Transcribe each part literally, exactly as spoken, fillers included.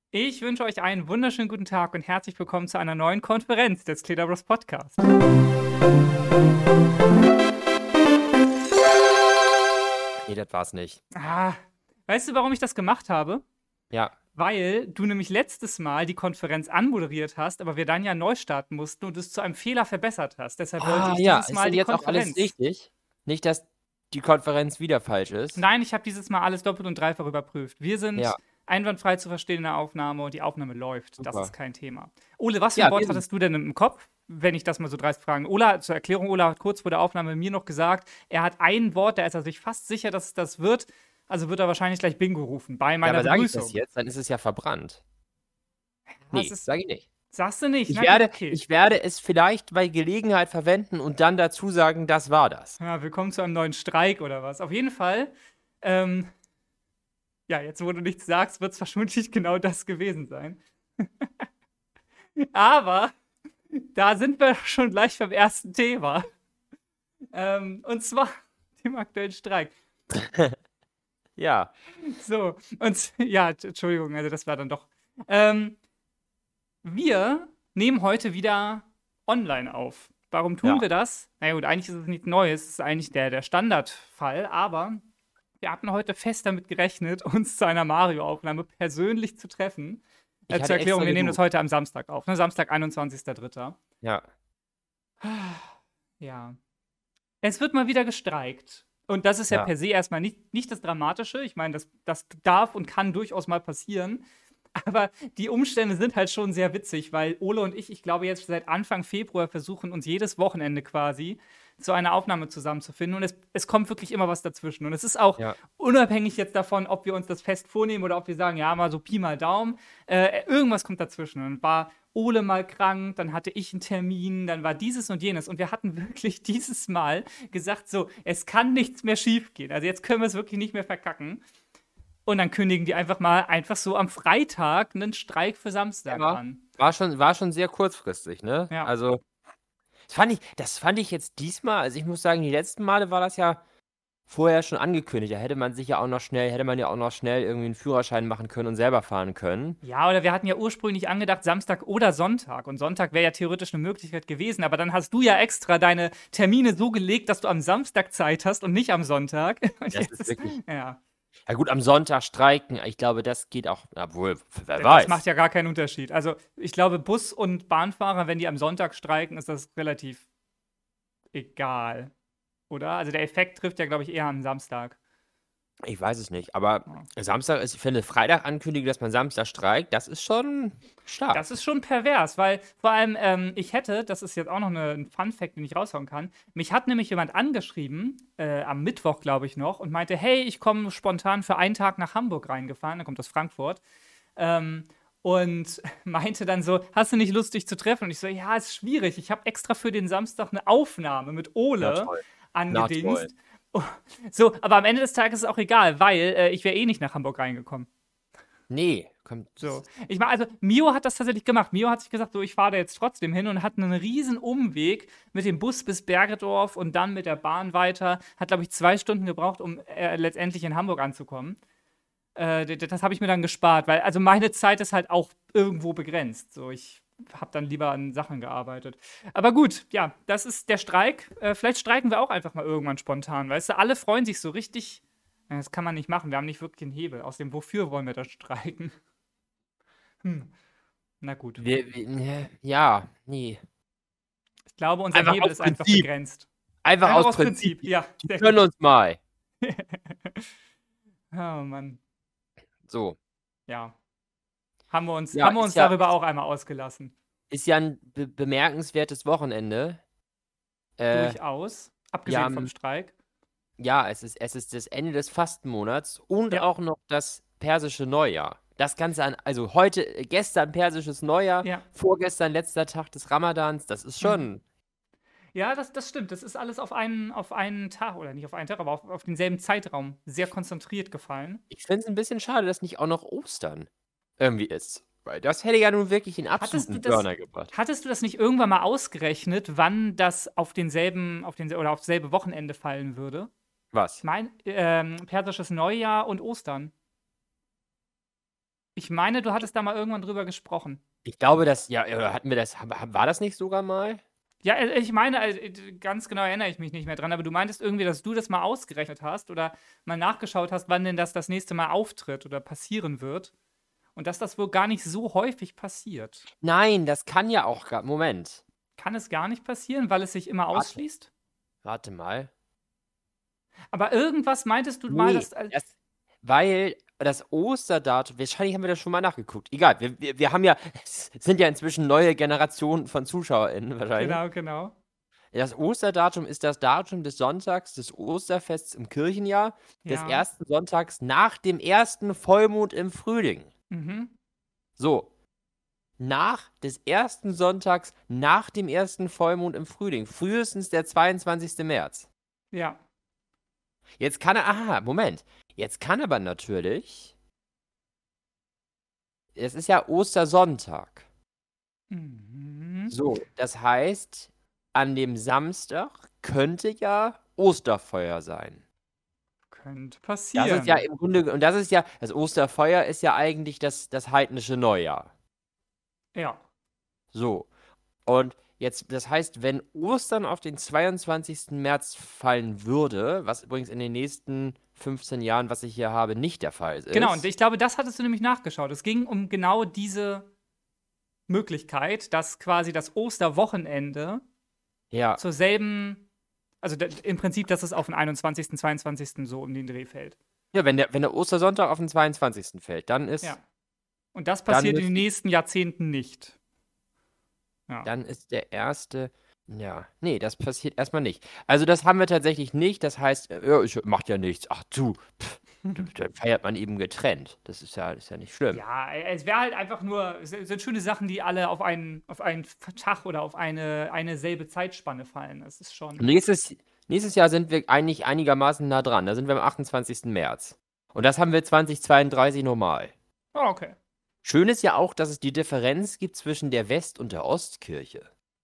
Ich wünsche euch einen wunderschönen guten Tag und herzlich willkommen zu einer neuen Konferenz des Cledabros Podcast. Nee, das war's nicht. Ah, weißt du, warum ich das gemacht habe? Ja. Weil du nämlich letztes Mal die Konferenz anmoderiert hast, aber wir dann ja neu starten mussten und es zu einem Fehler verbessert hast. Deshalb wollte Ah, ich ja. dieses Ist Mal denn die jetzt auch alles Konferenz. richtig? Nicht, dass die Konferenz wieder falsch ist? Nein, ich habe dieses Mal alles doppelt und dreifach überprüft. Wir sind Ja, einwandfrei zu verstehen in der Aufnahme und die Aufnahme läuft. Das ist super. kein Thema. Ole, was für ein Ja, Wort wir sind. hattest du denn im Kopf, wenn ich das mal so dreist fragen? Ola, zur Erklärung, Ola hat kurz vor der Aufnahme mir noch gesagt, er hat ein Wort, da ist er sich fast sicher, dass es das wird. Also wird er wahrscheinlich gleich Bingo rufen bei Ja, meiner aber sage ich das Begrüßung. jetzt? Dann ist es ja verbrannt. Was Nee, ist, sage ich nicht. sagst du nicht? Ich Na gut, werde, okay. ich werde es vielleicht bei Gelegenheit verwenden und dann dazu sagen, das war das. Ja, willkommen zu einem neuen Streik oder was. Auf jeden Fall, ähm, ja, jetzt wo du nichts sagst, wird es vermutlich genau das gewesen sein. Aber da sind wir schon gleich beim ersten Thema. Ähm, und zwar dem aktuellen Streik. Ja, So, und ja, t- Entschuldigung, also das war dann doch. Ähm, wir nehmen heute wieder online auf. Warum tun ja. wir das? Na ja, gut, eigentlich ist es nichts Neues, es ist eigentlich der, der Standardfall, aber wir hatten heute fest damit gerechnet, uns zu einer Mario-Aufnahme persönlich zu treffen. Ich Äh, zur hatte Erklärung, extra wir nehmen das geduzt. heute am Samstag auf, ne? Samstag, einundzwanzigster dritter Ja. Ja. Es wird mal wieder gestreikt. Und das ist ja Ja. per se erstmal nicht, nicht das Dramatische. Ich meine, das, das darf und kann durchaus mal passieren. Aber die Umstände sind halt schon sehr witzig, weil Ole und ich, ich glaube, jetzt seit Anfang Februar versuchen, uns jedes Wochenende quasi zu einer Aufnahme zusammenzufinden. Und es, es kommt wirklich immer was dazwischen. Und es ist auch Ja. unabhängig jetzt davon, ob wir uns das fest vornehmen oder ob wir sagen, ja, mal so Pi mal Daumen. Äh, irgendwas kommt dazwischen. Und war Ole mal krank, dann hatte ich einen Termin, dann war dieses und jenes. Und wir hatten wirklich dieses Mal gesagt, so, es kann nichts mehr schiefgehen. Also jetzt können wir es wirklich nicht mehr verkacken. Und dann kündigen die einfach mal einfach so am Freitag einen Streik für Samstag Ja. an. War schon, war schon sehr kurzfristig, ne? Ja. Also, das fand ich, das fand ich jetzt diesmal, also ich muss sagen, die letzten Male war das ja vorher schon angekündigt. Da hätte man sich ja auch noch schnell, hätte man ja auch noch schnell irgendwie einen Führerschein machen können und selber fahren können. Ja, oder wir hatten ja ursprünglich angedacht, Samstag oder Sonntag. Und Sonntag wäre ja theoretisch eine Möglichkeit gewesen. Aber dann hast du ja extra deine Termine so gelegt, dass du am Samstag Zeit hast und nicht am Sonntag. Und Das jetzt ist ist, wirklich. ja, Ja gut, am Sonntag streiken, ich glaube, das geht auch, obwohl, wer das weiß. macht ja gar keinen Unterschied. Also, ich glaube, Bus- und Bahnfahrer, wenn die am Sonntag streiken, ist das relativ egal. Oder? Also, der Effekt trifft ja, glaube ich, eher am Samstag. Ich weiß es nicht, aber Ja. Samstag ist, ich finde, Freitag ankündigen, dass man Samstag streikt, das ist schon stark. Das ist schon pervers, weil vor allem, ähm, ich hätte, das ist jetzt auch noch eine, ein Fun-Fact, den ich raushauen kann, mich hat nämlich jemand angeschrieben, äh, am Mittwoch, glaube ich noch, und meinte, hey, ich komme spontan für einen Tag nach Hamburg reingefahren, er kommt aus Frankfurt, ähm, und meinte dann so, hast du nicht Lust, dich zu treffen? Und ich so, ja, ist schwierig, ich habe extra für den Samstag eine Aufnahme mit Na Ole toll. Na toll. angedingst. Oh, so, aber am Ende des Tages ist es auch egal, weil äh, ich wäre eh nicht nach Hamburg reingekommen. Nee, kommt. So. Ich meine, also Mio hat das tatsächlich gemacht. Mio hat sich gesagt, so, ich fahre da jetzt trotzdem hin und hat einen riesen Umweg mit dem Bus bis Bergedorf und dann mit der Bahn weiter. Hat, glaube ich, zwei Stunden gebraucht, um äh, letztendlich in Hamburg anzukommen. Äh, d- d- das habe ich mir dann gespart, weil also meine Zeit ist halt auch irgendwo begrenzt. So, ich habe dann lieber an Sachen gearbeitet. Aber gut, ja, das ist der Streik. Äh, vielleicht streiken wir auch einfach mal irgendwann spontan, weißt du? Alle freuen sich so richtig. Ja, das kann man nicht machen. Wir haben nicht wirklich einen Hebel. Außerdem, wofür wollen wir das streiken? Hm. Na gut. Wir, wir, ne, ja, nee. Ich glaube, unser Einfach Hebel aus ist einfach Prinzip. begrenzt. Einfach Einfach aus aus Prinzip. Prinzip, ja. Die Sehr können gut. uns mal. Oh Mann. So. Ja. Haben wir uns, Ja, haben wir ist uns ja, darüber auch einmal ausgelassen. ist ja ein be bemerkenswertes Wochenende. Äh, Durchaus. ja, Abgesehen vom am- Streik. ja, es ist, es ist das Ende des Fastenmonats und Ja. auch noch das persische Neujahr. Das Ganze an, also heute, äh, gestern persisches Neujahr, Ja. vorgestern letzter Tag des Ramadans, das ist Mhm. schon, Ja, das, das stimmt. Das ist alles auf einen, auf einen Tag, oder nicht auf einen Tag, aber auf, auf denselben Zeitraum sehr konzentriert gefallen. ich finde es ein bisschen schade, dass nicht auch noch Ostern irgendwie ist. Weil das hätte ja nun wirklich den Hattest du absoluten das, Burner gebracht. hattest du das nicht irgendwann mal ausgerechnet, wann das auf denselben, auf den, oder auf dasselbe Wochenende fallen würde? Ich Was? meine, ähm, persisches Neujahr und Ostern. Ich meine, du hattest da mal irgendwann drüber gesprochen. Ich glaube, das, ja, oder hatten wir das, hab- war das nicht sogar mal? Ja, äh, ich meine, äh, ganz genau erinnere ich mich nicht mehr dran, aber du meintest irgendwie, dass du das mal ausgerechnet hast oder mal nachgeschaut hast, wann denn das das nächste Mal auftritt oder passieren wird. Und dass das wohl gar nicht so häufig passiert. Nein, das kann ja auch gar, Moment. Kann es gar nicht passieren, weil es sich immer Warte. ausschließt? Warte mal. Aber irgendwas meintest du mal, Nee, dass. Äh, das, weil das Osterdatum, wahrscheinlich haben wir das schon mal nachgeguckt. Egal, wir, wir, wir haben ja, es sind ja inzwischen neue Generationen von ZuschauerInnen wahrscheinlich. genau, genau. Das Osterdatum ist das Datum des Sonntags des Osterfests im Kirchenjahr, des Ja. ersten Sonntags nach dem ersten Vollmond im Frühling. Mhm. So, nach des ersten Sonntags nach dem ersten Vollmond im Frühling, frühestens der zweiundzwanzigste März. Ja. Jetzt kann er, aha, Moment, jetzt kann aber natürlich, es ist ja Ostersonntag. Mhm. So, das heißt, an dem Samstag könnte ja Osterfeuer sein. Könnte Das passieren. ist ja im Grunde, und das ist ja, das Osterfeuer ist ja eigentlich das, das heidnische Neujahr. Ja. So. Und jetzt, das heißt, wenn Ostern auf den zweiundzwanzigsten März fallen würde, was übrigens in den nächsten fünfzehn Jahren, was ich hier habe, nicht der Fall ist. Genau, und ich glaube, das hattest du nämlich nachgeschaut. Es ging um genau diese Möglichkeit, dass quasi das Osterwochenende Ja. zur selben, also da, im Prinzip, dass es auf den einundzwanzigsten, zweiundzwanzigsten so um den Dreh fällt. Ja, wenn der, wenn der Ostersonntag auf den zweiundzwanzigsten fällt, dann ist, Ja. Und das Dann passiert in den müsste- nächsten Jahrzehnten nicht. Ja. dann ist der erste. Ja, nee, das passiert erstmal nicht. Also das haben wir tatsächlich nicht. Das heißt, äh, ja, ich, macht ja nichts. Ach du, pff, dann feiert man eben getrennt. Das ist ja, das ist ja nicht schlimm. Ja, es wäre halt einfach nur, es sind schöne Sachen, die alle auf einen, auf einen Tag oder auf eine, eine selbe Zeitspanne fallen. Das ist schon. Nächstes, nächstes Jahr sind wir eigentlich einigermaßen nah dran. Da sind wir am achtundzwanzigsten März. Und das haben wir zweitausendzweiunddreißig normal. Oh, okay. Schön ist ja auch, dass es die Differenz gibt zwischen der West- und der Ostkirche.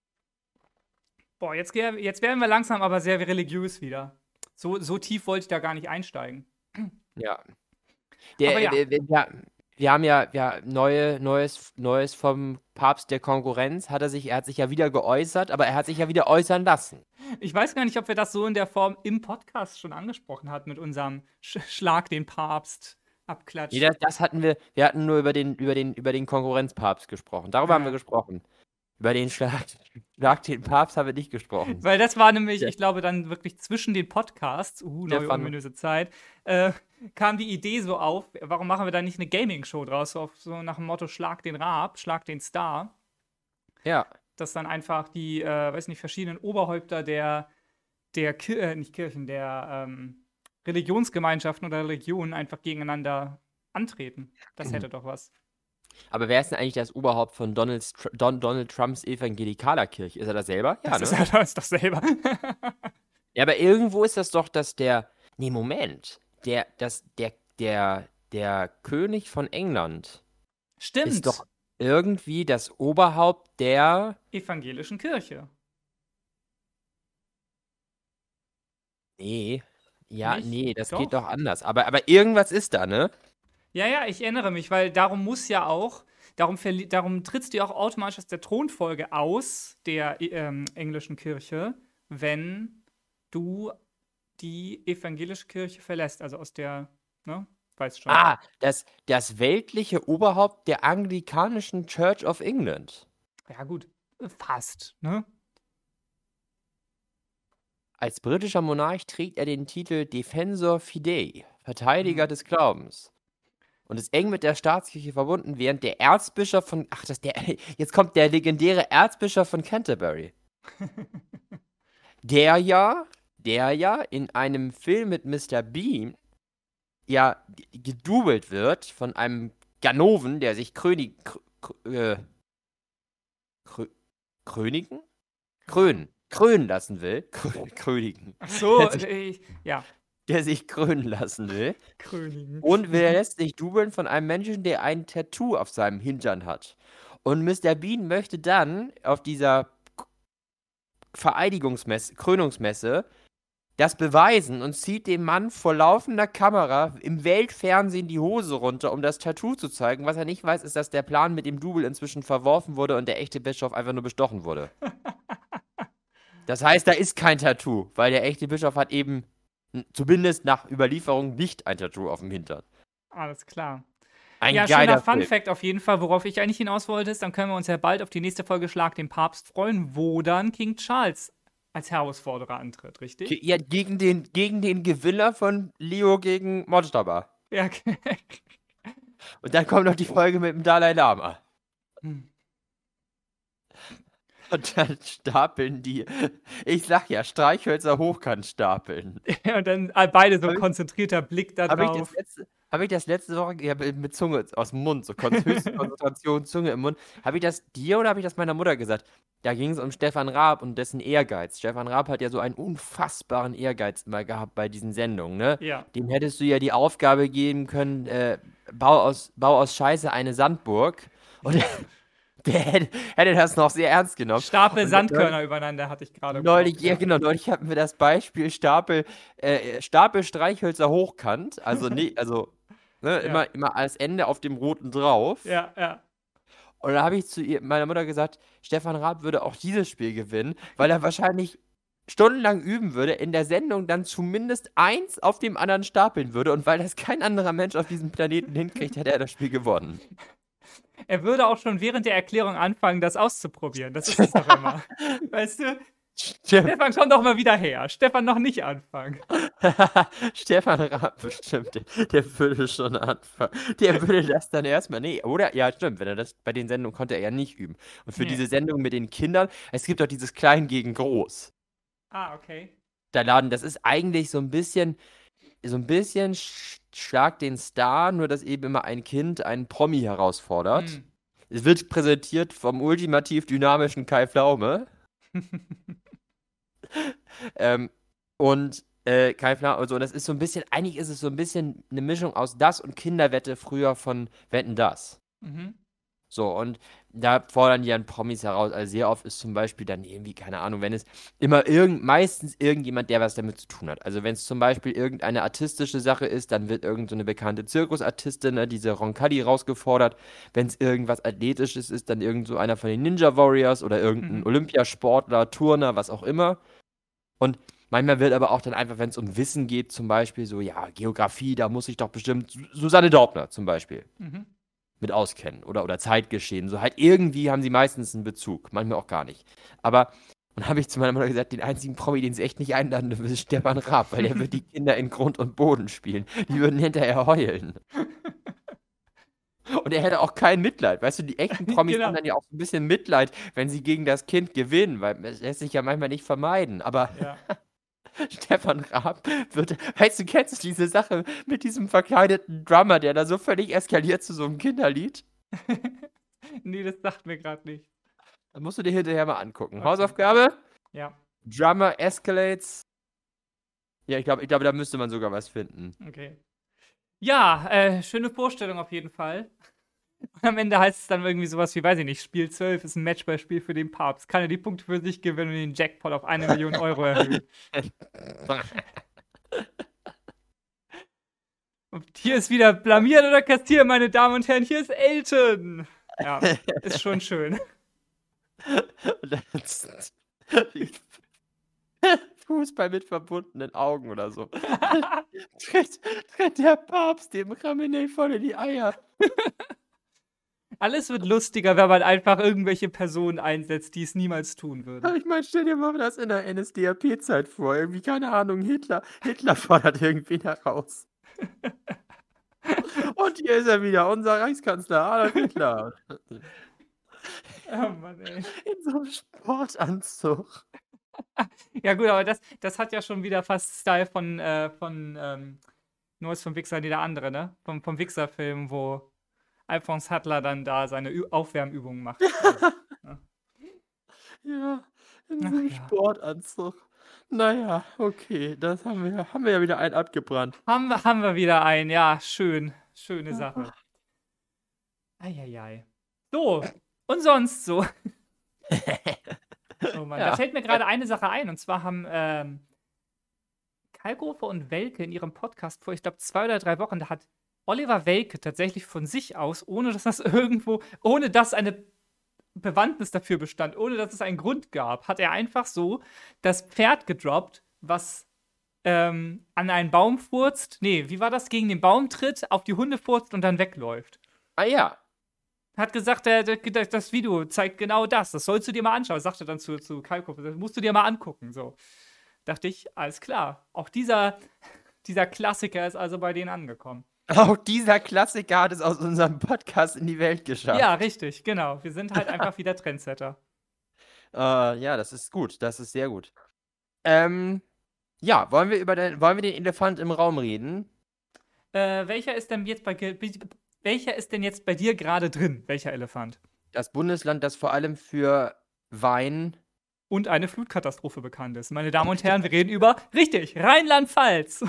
Boah, jetzt, geh- jetzt werden wir langsam aber sehr religiös wieder. So, so tief wollte ich da gar nicht einsteigen. Ja. Der, Aber ja. wir, wir, wir, wir haben ja, ja neue, Neues, Neues vom Papst der Konkurrenz. Hat er sich, er hat sich ja wieder geäußert, aber er hat sich ja wieder äußern lassen. Ich weiß gar nicht, ob wir das so in der Form im Podcast schon angesprochen hatten mit unserem Sch Schlag den Papst abklatsch. Nee, das, das hatten wir, wir hatten nur über den, über den, über den Konkurrenzpapst gesprochen. Darüber haben Ja. wir gesprochen. Über den Schlag, Schlag den Papst haben wir nicht gesprochen. Weil das war nämlich, Ja. ich glaube, dann wirklich zwischen den Podcasts, uh, neue Stefan. ominöse Zeit, äh, kam die Idee so auf, warum machen wir da nicht eine Gaming-Show draus, so, auf, so nach dem Motto Schlag den Raab, Schlag den Star, Ja. dass dann einfach die, äh, weiß nicht, verschiedenen Oberhäupter der, der Ki äh, nicht Kirchen, der ähm, Religionsgemeinschaften oder Religionen einfach gegeneinander antreten. Das hätte doch was. Aber wer ist denn eigentlich das Oberhaupt von Donald, Tr- Don, Donald Trumps evangelikaler Kirche? Ist er das selber? Ja, Das ne? ist ja das doch selber. Ja, aber irgendwo ist das doch, dass der. Nee, Moment. Der, das, der, der, der König von England Stimmt. ist doch irgendwie das Oberhaupt der. Evangelischen Kirche. Nee. Ja, Nicht? nee, das Doch. geht doch anders. Aber, aber irgendwas ist da, ne? Ja, ja, ich erinnere mich, weil darum muss ja auch, darum, verli- darum trittst du ja auch automatisch aus der Thronfolge aus der ähm, englischen Kirche, wenn du die evangelische Kirche verlässt, also aus der, ne, weißt schon. Ah, das, das weltliche Oberhaupt der anglikanischen Church of England. Ja, gut, fast, ne? Als britischer Monarch trägt er den Titel Defensor Fidei, Verteidiger Mhm. des Glaubens. Und ist eng mit der Staatskirche verbunden, während der Erzbischof von. Ach, das der. Jetzt kommt der legendäre Erzbischof von Canterbury. Der ja, der ja in einem Film mit Mister Bean ja g- gedoubelt wird von einem Ganoven, der sich Krönig. Krö, krö, äh, krö, Krönigen? Krönen. Krönen lassen will. Krö, Krönigen. Ach so, Der sich, äh, ja, der sich krönen lassen will. Krönigen. Und will lässt sich dubeln von einem Menschen, der ein Tattoo auf seinem Hintern hat. Und Mister Bean möchte dann auf dieser K- Vereidigungsmesse, Krönungsmesse das beweisen und zieht dem Mann vor laufender Kamera im Weltfernsehen die Hose runter, um das Tattoo zu zeigen. Was er nicht weiß, ist, dass der Plan mit dem Double inzwischen verworfen wurde und der echte Bischof einfach nur bestochen wurde. Das heißt, da ist kein Tattoo, weil der echte Bischof hat eben, n- zumindest nach Überlieferung, nicht ein Tattoo auf dem Hintern. Alles klar. Ein Ja, geiler schöner Fun Film. Fact auf jeden Fall, worauf ich eigentlich hinaus wollte, ist, dann können wir uns ja bald auf die nächste Folge Schlag den Papst freuen, wo dann King Charles als Herausforderer antritt, richtig? Ge- Ja, gegen den, gegen den Gewinner von Leo gegen Mojtaba. Ja. Und dann kommt noch die Folge mit dem Dalai Lama. Hm. Und dann stapeln die, ich sag ja, Streichhölzer hochkant stapeln. Und dann äh, beide so Hab ich- konzentrierter Blick da Habe ich, das drauf. letzte, hab ich das letzte Woche, ja, mit Zunge aus dem Mund, so kon höchste Konzentration, Zunge im Mund. Habe ich das dir oder habe ich das meiner Mutter gesagt? Da ging es um Stefan Raab und dessen Ehrgeiz. Stefan Raab hat ja so einen unfassbaren Ehrgeiz immer gehabt bei diesen Sendungen, ne? Ja. Dem hättest du ja die Aufgabe geben können, äh, bau, aus, bau aus Scheiße eine Sandburg. Und der hätte, hätte das noch sehr ernst genommen. Stapel Und Sandkörner übereinander hatte ich gerade. Neulich, im ja Kopf, genau, neulich hatten wir das Beispiel Stapel, äh, Stapel Streichhölzer hochkant, also nee, also ne, Ja. immer, immer als Ende auf dem roten drauf. Ja, ja. Und da habe ich zu ihr, meiner Mutter gesagt, Stefan Raab würde auch dieses Spiel gewinnen, weil er wahrscheinlich stundenlang üben würde, in der Sendung dann zumindest eins auf dem anderen stapeln würde und weil das kein anderer Mensch auf diesem Planeten hinkriegt, hätte er das Spiel gewonnen. Er würde auch schon während der Erklärung anfangen, das auszuprobieren. Das ist es doch immer. Weißt du? Stimmt. Stefan, komm doch mal wieder her. Stefan, noch nicht anfangen. Stefan Raab bestimmt, der, der würde schon anfangen. Der würde das dann erstmal, nee, oder? Ja, stimmt, wenn er das, bei den Sendungen konnte er ja nicht üben. Und für Nee. diese Sendung mit den Kindern, es gibt doch dieses Klein gegen Groß. Ah, okay. Da laden, das ist eigentlich so ein bisschen, so ein bisschen Sch- Schlag den Star, nur dass eben immer ein Kind einen Promi herausfordert. Hm. Es wird präsentiert vom ultimativ dynamischen Kai Pflaume. Ähm, und äh, Kai Pflaume, also das ist so ein bisschen, eigentlich ist es so ein bisschen eine Mischung aus das und Kinderwette früher von Wetten, das. Mhm. So, und da fordern die dann Promis heraus. Also sehr oft ist zum Beispiel dann irgendwie, keine Ahnung, wenn es immer irgend, meistens irgendjemand, der was damit zu tun hat. Also wenn es zum Beispiel irgendeine artistische Sache ist, dann wird irgend so eine bekannte Zirkusartistin, ne, diese Roncalli, rausgefordert. Wenn es irgendwas Athletisches ist, dann irgend so einer von den Ninja Warriors oder irgendein Mhm. Olympiasportler, Turner, was auch immer. Und manchmal wird aber auch dann einfach, wenn es um Wissen geht, zum Beispiel so, ja, Geografie, da muss ich doch bestimmt Su- Susanne Daubner zum Beispiel Mhm. mit auskennen oder, oder Zeitgeschehen. So halt irgendwie haben sie meistens einen Bezug, manchmal auch gar nicht. Aber, und habe ich zu meiner Mutter gesagt, den einzigen Promi, den sie echt nicht einladen dürfen, ist Stefan Raab, weil der wird die Kinder in Grund und Boden spielen. Die würden hinterher heulen. Und er hätte auch kein Mitleid. Weißt du, die echten Promis Genau. haben dann ja auch so ein bisschen Mitleid, wenn sie gegen das Kind gewinnen, weil es lässt sich ja manchmal nicht vermeiden. Aber Ja. Stefan Raab wird, weißt du, kennst du diese Sache mit diesem verkleideten Drummer, der da so völlig eskaliert zu so einem Kinderlied? Nee, das sagt mir gerade nicht. Das musst du dir hinterher mal angucken. Okay. Hausaufgabe? Ja, Drummer escalates. Ja, ich glaube, ich glaube, da müsste man sogar was finden. okay. Ja, äh, schöne Vorstellung auf jeden Fall. Und am Ende heißt es dann irgendwie sowas wie, weiß ich nicht, Spiel zwölf ist ein Matchballspiel für den Papst. Kann er die Punkte für sich gewinnen und den Jackpot auf eine Million Euro erhöhen. Und hier ist wieder blamieren oder kassieren, meine Damen und Herren. Hier ist Elton. Ja, ist schon schön. Und dann- Fußball mit verbundenen Augen oder so. tritt, tritt der Papst dem Khamenei voll in die Eier. Alles wird lustiger, wenn man einfach irgendwelche Personen einsetzt, die es niemals tun würden. Ich meine, stell dir mal das in der N S D A P-Zeit vor. Irgendwie, keine Ahnung, Hitler, Hitler fordert irgendwen heraus. Und hier ist er wieder, unser Reichskanzler Adolf Hitler. Oh Mann, ey. In so einem Sportanzug. Ja gut, aber das, das hat ja schon wieder fast Style von, äh, von ähm, Neues vom Wichser, nee, der andere, ne? Vom, vom Wichser-Film, wo Alphonse Hattler dann da seine Ü Aufwärmübungen macht. Ja, in Ach so einem ja. Sportanzug. Naja, okay, das haben wir, haben wir ja wieder einen abgebrannt. Haben wir, haben wir wieder einen, ja, schön. Schöne Sache. Eieiei. So, und sonst so. Oh Mann, Ja. da fällt mir gerade eine Sache ein, und zwar haben ähm, Kalkofe und Welke in ihrem Podcast vor, ich glaube, zwei oder drei Wochen, da hat Oliver Welke tatsächlich von sich aus, ohne dass das irgendwo, ohne dass eine Bewandtnis dafür bestand, ohne dass es einen Grund gab, hat er einfach so das Pferd gedroppt, was ähm, an einen Baum furzt. Nee, wie war das? Gegen den Baum tritt, auf die Hunde furzt und dann wegläuft. Ah ja. Hat gesagt, der, der, das Video zeigt genau das. Das sollst du dir mal anschauen. Sagte dann zu, zu Kalkofe, das musst du dir mal angucken. So. Dachte ich, alles klar. Auch dieser, dieser Klassiker ist also bei denen angekommen. Auch dieser Klassiker hat es aus unserem Podcast in die Welt geschafft. Ja, richtig, genau. Wir sind halt einfach wieder Trendsetter. Äh, ja, das ist gut. Das ist sehr gut. Ähm, ja, wollen wir über den, wollen wir den Elefant im Raum reden? Äh, welcher ist denn jetzt bei welcher ist denn jetzt bei dir gerade drin? Welcher Elefant? Das Bundesland, das vor allem für Wein und eine Flutkatastrophe bekannt ist. Meine Damen und Herren, wir reden über, richtig, Rheinland-Pfalz.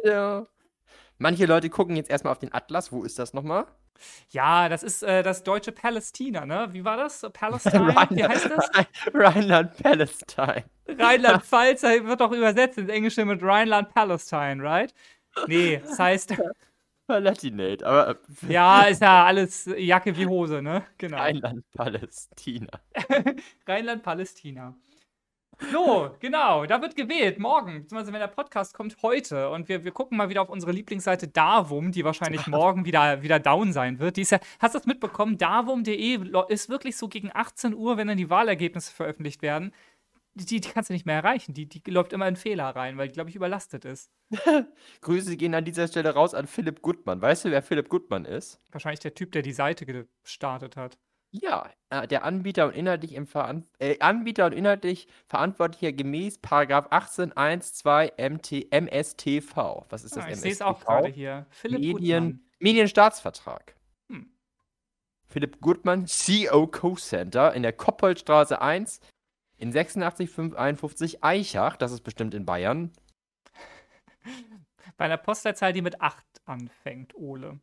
Manche Leute gucken jetzt erstmal auf den Atlas. Wo ist das nochmal? Ja, das ist äh, das deutsche Palästina, ne? Wie war das? Palestine? Wie heißt das? Rheinland-Palestine. Rheinland-Pfalz wird doch übersetzt ins Englische mit Rheinland-Palestine, right? Nee, das heißt. Palatinate, aber. Ja, ist ja alles Jacke wie Hose, ne? Genau. Rheinland-Palästina. Rheinland-Palästina. So, genau, da wird gewählt, morgen, beziehungsweise wenn der Podcast kommt, heute. Und wir, wir gucken mal wieder auf unsere Lieblingsseite Davum, die wahrscheinlich morgen wieder, wieder down sein wird. Die ist ja, hast du das mitbekommen? Davum punkt de ist wirklich so gegen achtzehn Uhr, wenn dann die Wahlergebnisse veröffentlicht werden. Die, die kannst du nicht mehr erreichen. Die, die läuft immer in Fehler rein, weil die, glaube ich, überlastet ist. Grüße gehen an dieser Stelle raus an Philipp Gutmann. Weißt du, wer Philipp Gutmann ist? Wahrscheinlich der Typ, der die Seite gestartet hat. Ja, äh, der Anbieter und inhaltlich im Veran äh, Anbieter und inhaltlich Verantwortlicher gemäß Paragraph achtzehn Absatz eins zwei M T M S T V. Was ist das? Ah, ich M S T V? sehe es auch gerade hier. Philipp Medien, Gutmann. Medienstaatsvertrag. Hm. Philipp Gutmann, C O Co-Center in der Koppoldstraße eins in sechsundachtzig fünfhunderteinundfünfzig Eichach. Das ist bestimmt in Bayern. Bei einer Postleitzahl, die mit acht anfängt, Ole.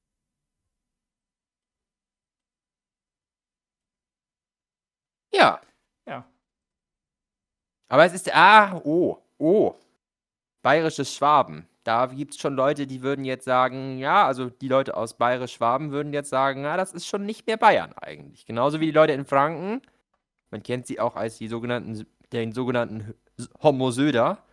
Ja. Ja. Aber es ist, ah, oh, oh, bayerisches Schwaben. Da gibt es schon Leute, die würden jetzt sagen, ja, also die Leute aus bayerisch-Schwaben würden jetzt sagen, na, das ist schon nicht mehr Bayern eigentlich. Genauso wie die Leute in Franken. Man kennt sie auch als die sogenannten, den sogenannten Homo Söder.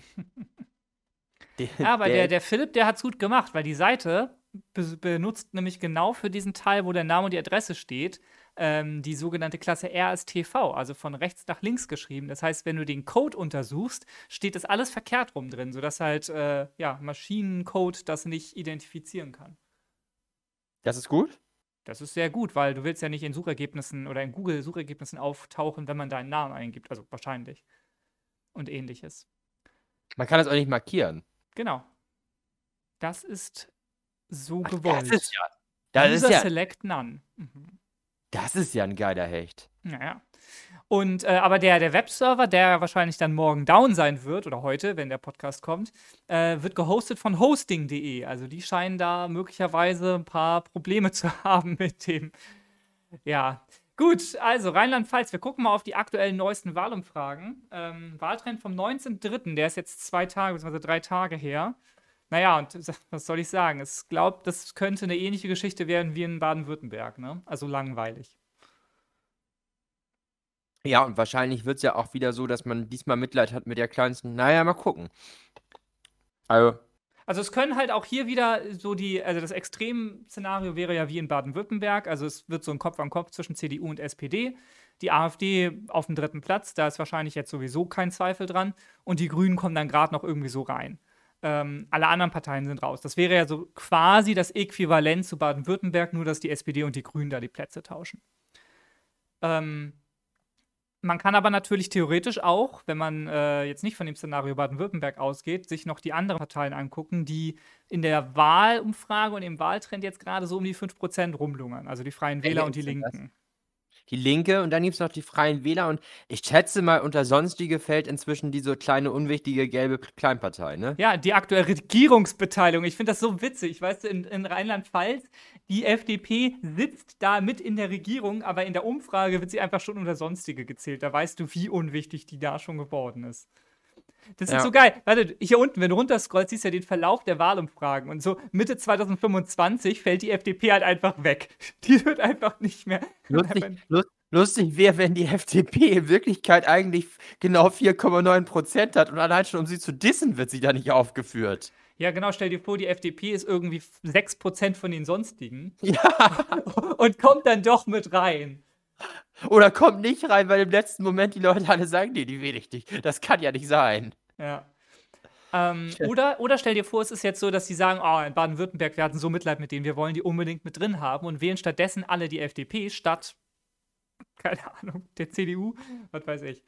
Ja, aber der, der Philipp, der hat's gut gemacht, weil die Seite be benutzt nämlich genau für diesen Teil, wo der Name und die Adresse steht, ähm, die sogenannte Klasse R S T V, also von rechts nach links geschrieben. Das heißt, wenn du den Code untersuchst, steht das alles verkehrt rum drin, sodass halt äh, ja, Maschinencode das nicht identifizieren kann. Das ist gut? Das ist sehr gut, weil du willst ja nicht in Suchergebnissen oder in Google-Suchergebnissen auftauchen, wenn man deinen Namen eingibt, also wahrscheinlich. Und ähnliches. Man kann das auch nicht markieren. Genau. Das ist so Ach, gewollt. Das ist ja. Das User ist ja, Select None. Mhm. das ist ja ein geiler Hecht. Naja. Und, äh, aber der, der Webserver, der wahrscheinlich dann morgen down sein wird, oder heute, wenn der Podcast kommt, äh, wird gehostet von hosting punkt de. Also die scheinen da möglicherweise ein paar Probleme zu haben mit dem. Ja. Gut, also Rheinland-Pfalz, wir gucken mal auf die aktuellen neuesten Wahlumfragen. Ähm, Wahltrend vom neunzehnten dritten, der ist jetzt zwei Tage, beziehungsweise drei Tage her. Naja, und was soll ich sagen? Ich glaube, das könnte eine ähnliche Geschichte werden wie in Baden-Württemberg, ne? Also langweilig. Ja, und wahrscheinlich wird es ja auch wieder so, dass man diesmal Mitleid hat mit der kleinsten. Naja, mal gucken. Also. Also es können halt auch hier wieder so die, also das Extremszenario wäre ja wie in Baden-Württemberg, also es wird so ein Kopf an Kopf zwischen C D U und S P D. Die AfD auf dem dritten Platz, da ist wahrscheinlich jetzt sowieso kein Zweifel dran. Und die Grünen kommen dann gerade noch irgendwie so rein. Ähm, alle anderen Parteien sind raus. Das wäre ja so quasi das Äquivalent zu Baden-Württemberg, nur dass die S P D und die Grünen da die Plätze tauschen. Ähm, Man kann aber natürlich theoretisch auch, wenn man äh, jetzt nicht von dem Szenario Baden-Württemberg ausgeht, sich noch die anderen Parteien angucken, die in der Wahlumfrage und im Wahltrend jetzt gerade so um die fünf Prozent rumlungern. Also die Freien Wähler und die Linken. Die Linke und dann gibt es noch die Freien Wähler und ich schätze mal, unter Sonstige fällt inzwischen diese kleine, unwichtige, gelbe Kleinpartei, ne? Ja, die aktuelle Regierungsbeteiligung. Ich finde das so witzig. Weißt du, in, in Rheinland-Pfalz, die F D P sitzt da mit in der Regierung, aber in der Umfrage wird sie einfach schon unter Sonstige gezählt. Da weißt du, wie unwichtig die da schon geworden ist. Das ist Ja. so geil. Warte, hier unten, wenn du runterscrollst, siehst du ja den Verlauf der Wahlumfragen. Und so Mitte zwanzig fünfundzwanzig fällt die F D P halt einfach weg. Die wird einfach nicht mehr. Lustig, lust, lustig wäre, wenn die F D P in Wirklichkeit eigentlich genau vier Komma neun Prozent hat und allein schon um sie zu dissen, wird sie da nicht aufgeführt. Ja, genau, stell dir vor, die F D P ist irgendwie sechs Prozent von den sonstigen Ja. und kommt dann doch mit rein. Oder kommt nicht rein, weil im letzten Moment die Leute alle sagen, nee, die will ich nicht. Das kann ja nicht sein. Ja. Ähm, oder, oder stell dir vor, es ist jetzt so, dass sie sagen, oh, in Baden-Württemberg, wir hatten so Mitleid mit denen, wir wollen die unbedingt mit drin haben und wählen stattdessen alle die F D P statt, keine Ahnung, der C D U, was weiß ich.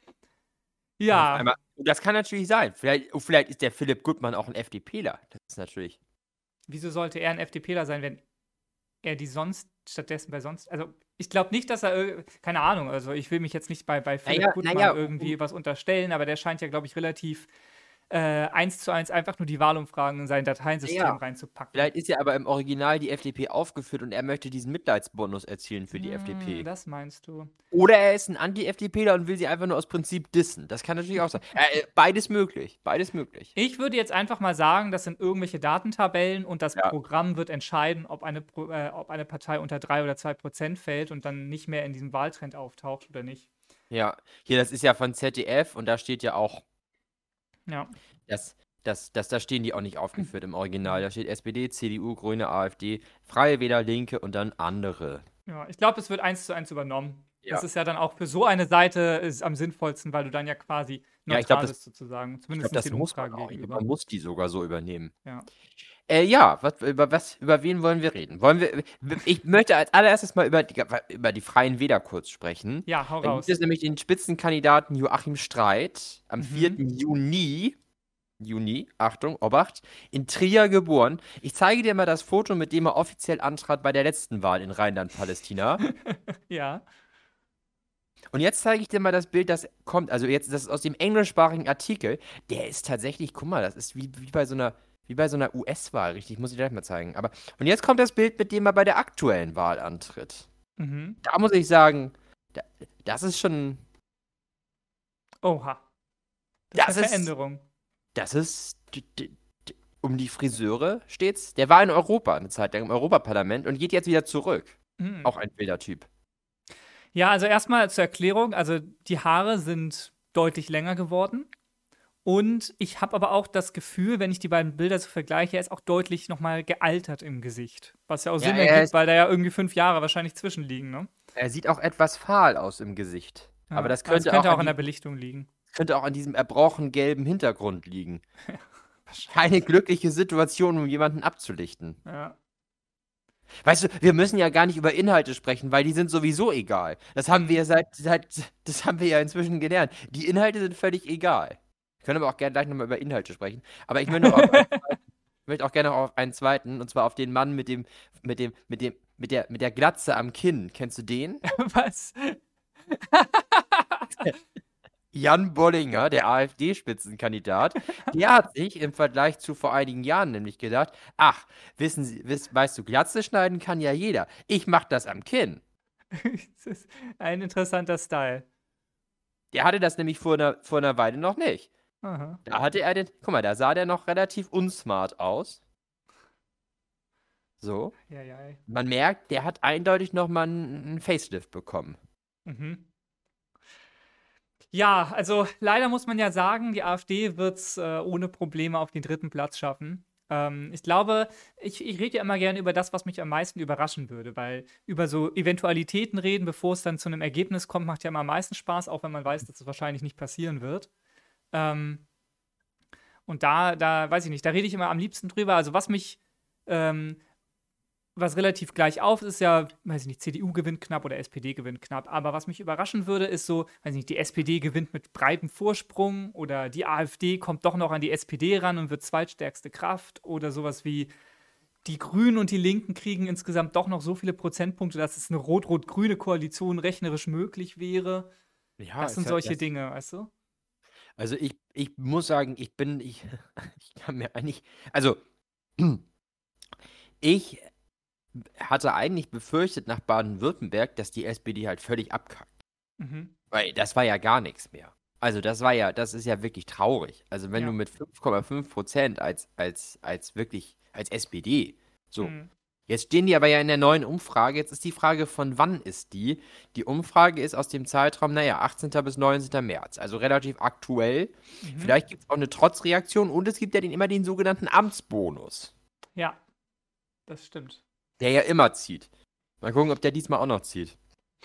Ja. Einmal, das kann natürlich sein. Vielleicht, vielleicht ist der Philipp Gutmann auch ein FDPler. Das ist natürlich. Wieso sollte er ein FDPler sein, wenn er die sonst stattdessen bei sonst. Also, ich glaube nicht, dass er. irg- Keine Ahnung, also ich will mich jetzt nicht bei, bei Philipp Naja, Gutmann naja, irgendwie was unterstellen, aber der scheint ja, glaube ich, relativ äh, eins zu eins einfach nur die Wahlumfragen in sein Dateiensystem Ja. reinzupacken. Vielleicht ist ja aber im Original die F D P aufgeführt und er möchte diesen Mitleidsbonus erzielen für die Hm, F D P. Das meinst du. Oder er ist ein Anti-FDPler und will sie einfach nur aus Prinzip dissen. Das kann natürlich auch sein. Äh, äh, beides möglich. Beides möglich. Ich würde jetzt einfach mal sagen, das sind irgendwelche Datentabellen und das Ja. Programm wird entscheiden, ob eine, Pro- äh, ob eine Partei unter drei oder zwei Prozent fällt und dann nicht mehr in diesem Wahltrend auftaucht oder nicht. Ja. Hier, das ist ja von Z D F und da steht ja auch, Ja. dass, dass, dass da stehen die auch nicht aufgeführt im Original. Da steht S P D, C D U, Grüne, AfD, Freie Wähler, Linke und dann andere. Ja, ich glaube, es wird eins zu eins übernommen. Ja. Das ist ja dann auch für so eine Seite ist am sinnvollsten, weil du dann ja quasi Ja, neutral ich glaub, das- bist sozusagen. Ich Zumindest glaube, das den muss man Umfragen auch. gegenüber. Man muss die sogar so übernehmen. Ja. Äh, ja, was, über, was, über wen wollen wir reden? Wollen wir, ich möchte als allererstes mal über die, über die Freien Wähler kurz sprechen. Ja, hau Da raus. gibt es nämlich den Spitzenkandidaten Joachim Streit am Mhm. vierten Juni, Juni, Achtung, Obacht, in Trier geboren. Ich zeige dir mal das Foto, mit dem er offiziell antrat bei der letzten Wahl in Rheinland-Palästina. Ja. Und jetzt zeige ich dir mal das Bild, das kommt, also jetzt, das ist aus dem englischsprachigen Artikel. Der ist tatsächlich, guck mal, das ist wie, wie bei so einer, wie bei so einer U S-Wahl, richtig, muss ich dir gleich mal zeigen. Aber, und jetzt kommt das Bild, mit dem er bei der aktuellen Wahl antritt. Mhm. Da muss ich sagen, da, das ist schon, Oha. Das, Das ist eine ist- Veränderung. das ist, d- d- d- um die Friseure steht's. Der war in Europa eine Zeit lang im Europaparlament und geht jetzt wieder zurück. Mhm. Auch ein wilder Typ. Ja, also erstmal zur Erklärung, also die Haare sind deutlich länger geworden. Und ich habe aber auch das Gefühl, wenn ich die beiden Bilder so vergleiche, er ist auch deutlich nochmal gealtert im Gesicht. Was ja auch Ja, Sinn er ergibt, ist- weil da ja irgendwie fünf Jahre wahrscheinlich zwischenliegen, ne? Er sieht auch etwas fahl aus im Gesicht. Ja, Aber das also könnte, könnte auch, auch an an der die- Belichtung liegen. könnte auch an diesem erbrochen gelben Hintergrund liegen. Keine glückliche Situation, um jemanden abzulichten. Ja. Weißt du, wir müssen ja gar nicht über Inhalte sprechen, weil die sind sowieso egal. Das haben wir seit, seit das haben wir ja inzwischen gelernt. Die Inhalte sind völlig egal. Wir können aber auch gerne gleich nochmal über Inhalte sprechen. Aber ich möchte, noch auf einen zweiten, ich möchte auch gerne noch auf einen zweiten, und zwar auf den Mann mit dem, mit dem, mit dem, mit der, mit der Glatze am Kinn. Kennst du den? Was? Jan Bollinger, der AfD-Spitzenkandidat, der hat sich im Vergleich zu vor einigen Jahren nämlich gedacht, ach, wissen Sie, wiss, weißt du, Glatze schneiden kann ja jeder. Ich mach das am Kinn. Das ist ein interessanter Style. Der hatte das nämlich vor einer, vor einer Weile noch nicht. Aha. Da hatte er den, guck mal, da sah der noch relativ unsmart aus. So. Ja, ja. ja. Man merkt, der hat eindeutig nochmal einen einen Facelift bekommen. Mhm. Ja, also leider muss man ja sagen, die AfD wird es äh, ohne Probleme auf den dritten Platz schaffen. Ähm, ich glaube, ich, ich rede ja immer gerne über das, was mich am meisten überraschen würde, weil über so Eventualitäten reden, bevor es dann zu einem Ergebnis kommt, macht ja immer am meisten Spaß, auch wenn man weiß, dass es wahrscheinlich nicht passieren wird. Ähm, und da, da weiß ich nicht, da rede ich immer am liebsten drüber. Also was mich, ähm, was relativ gleich auf ist, ist ja, weiß ich nicht, C D U gewinnt knapp oder S P D gewinnt knapp. Aber was mich überraschen würde, ist so, weiß ich nicht, die S P D gewinnt mit breitem Vorsprung oder die AfD kommt doch noch an die S P D ran und wird zweitstärkste Kraft oder sowas wie die Grünen und die Linken kriegen insgesamt doch noch so viele Prozentpunkte, dass es eine rot-rot-grüne Koalition rechnerisch möglich wäre. Ja, Das sind solche Dinge, weißt du? Also ich, ich muss sagen, ich bin, ich, ich kann mir eigentlich, also ich hatte eigentlich befürchtet nach Baden-Württemberg, dass die S P D halt völlig abkackt. Mhm. Weil das war ja gar nichts mehr. Also das war ja, das ist ja wirklich traurig. Also wenn du Ja. mit fünf Komma fünf Prozent als, als, als wirklich, als S P D, so. Hm. Jetzt stehen die aber ja in der neuen Umfrage. Jetzt ist die Frage, von wann ist die? Die Umfrage ist aus dem Zeitraum, naja, achtzehnten bis neunzehnten März. Also relativ aktuell. Mhm. Vielleicht gibt es auch eine Trotzreaktion und es gibt ja den, immer den sogenannten Amtsbonus, Ja, das stimmt. der ja immer zieht. Mal gucken, ob der diesmal auch noch zieht.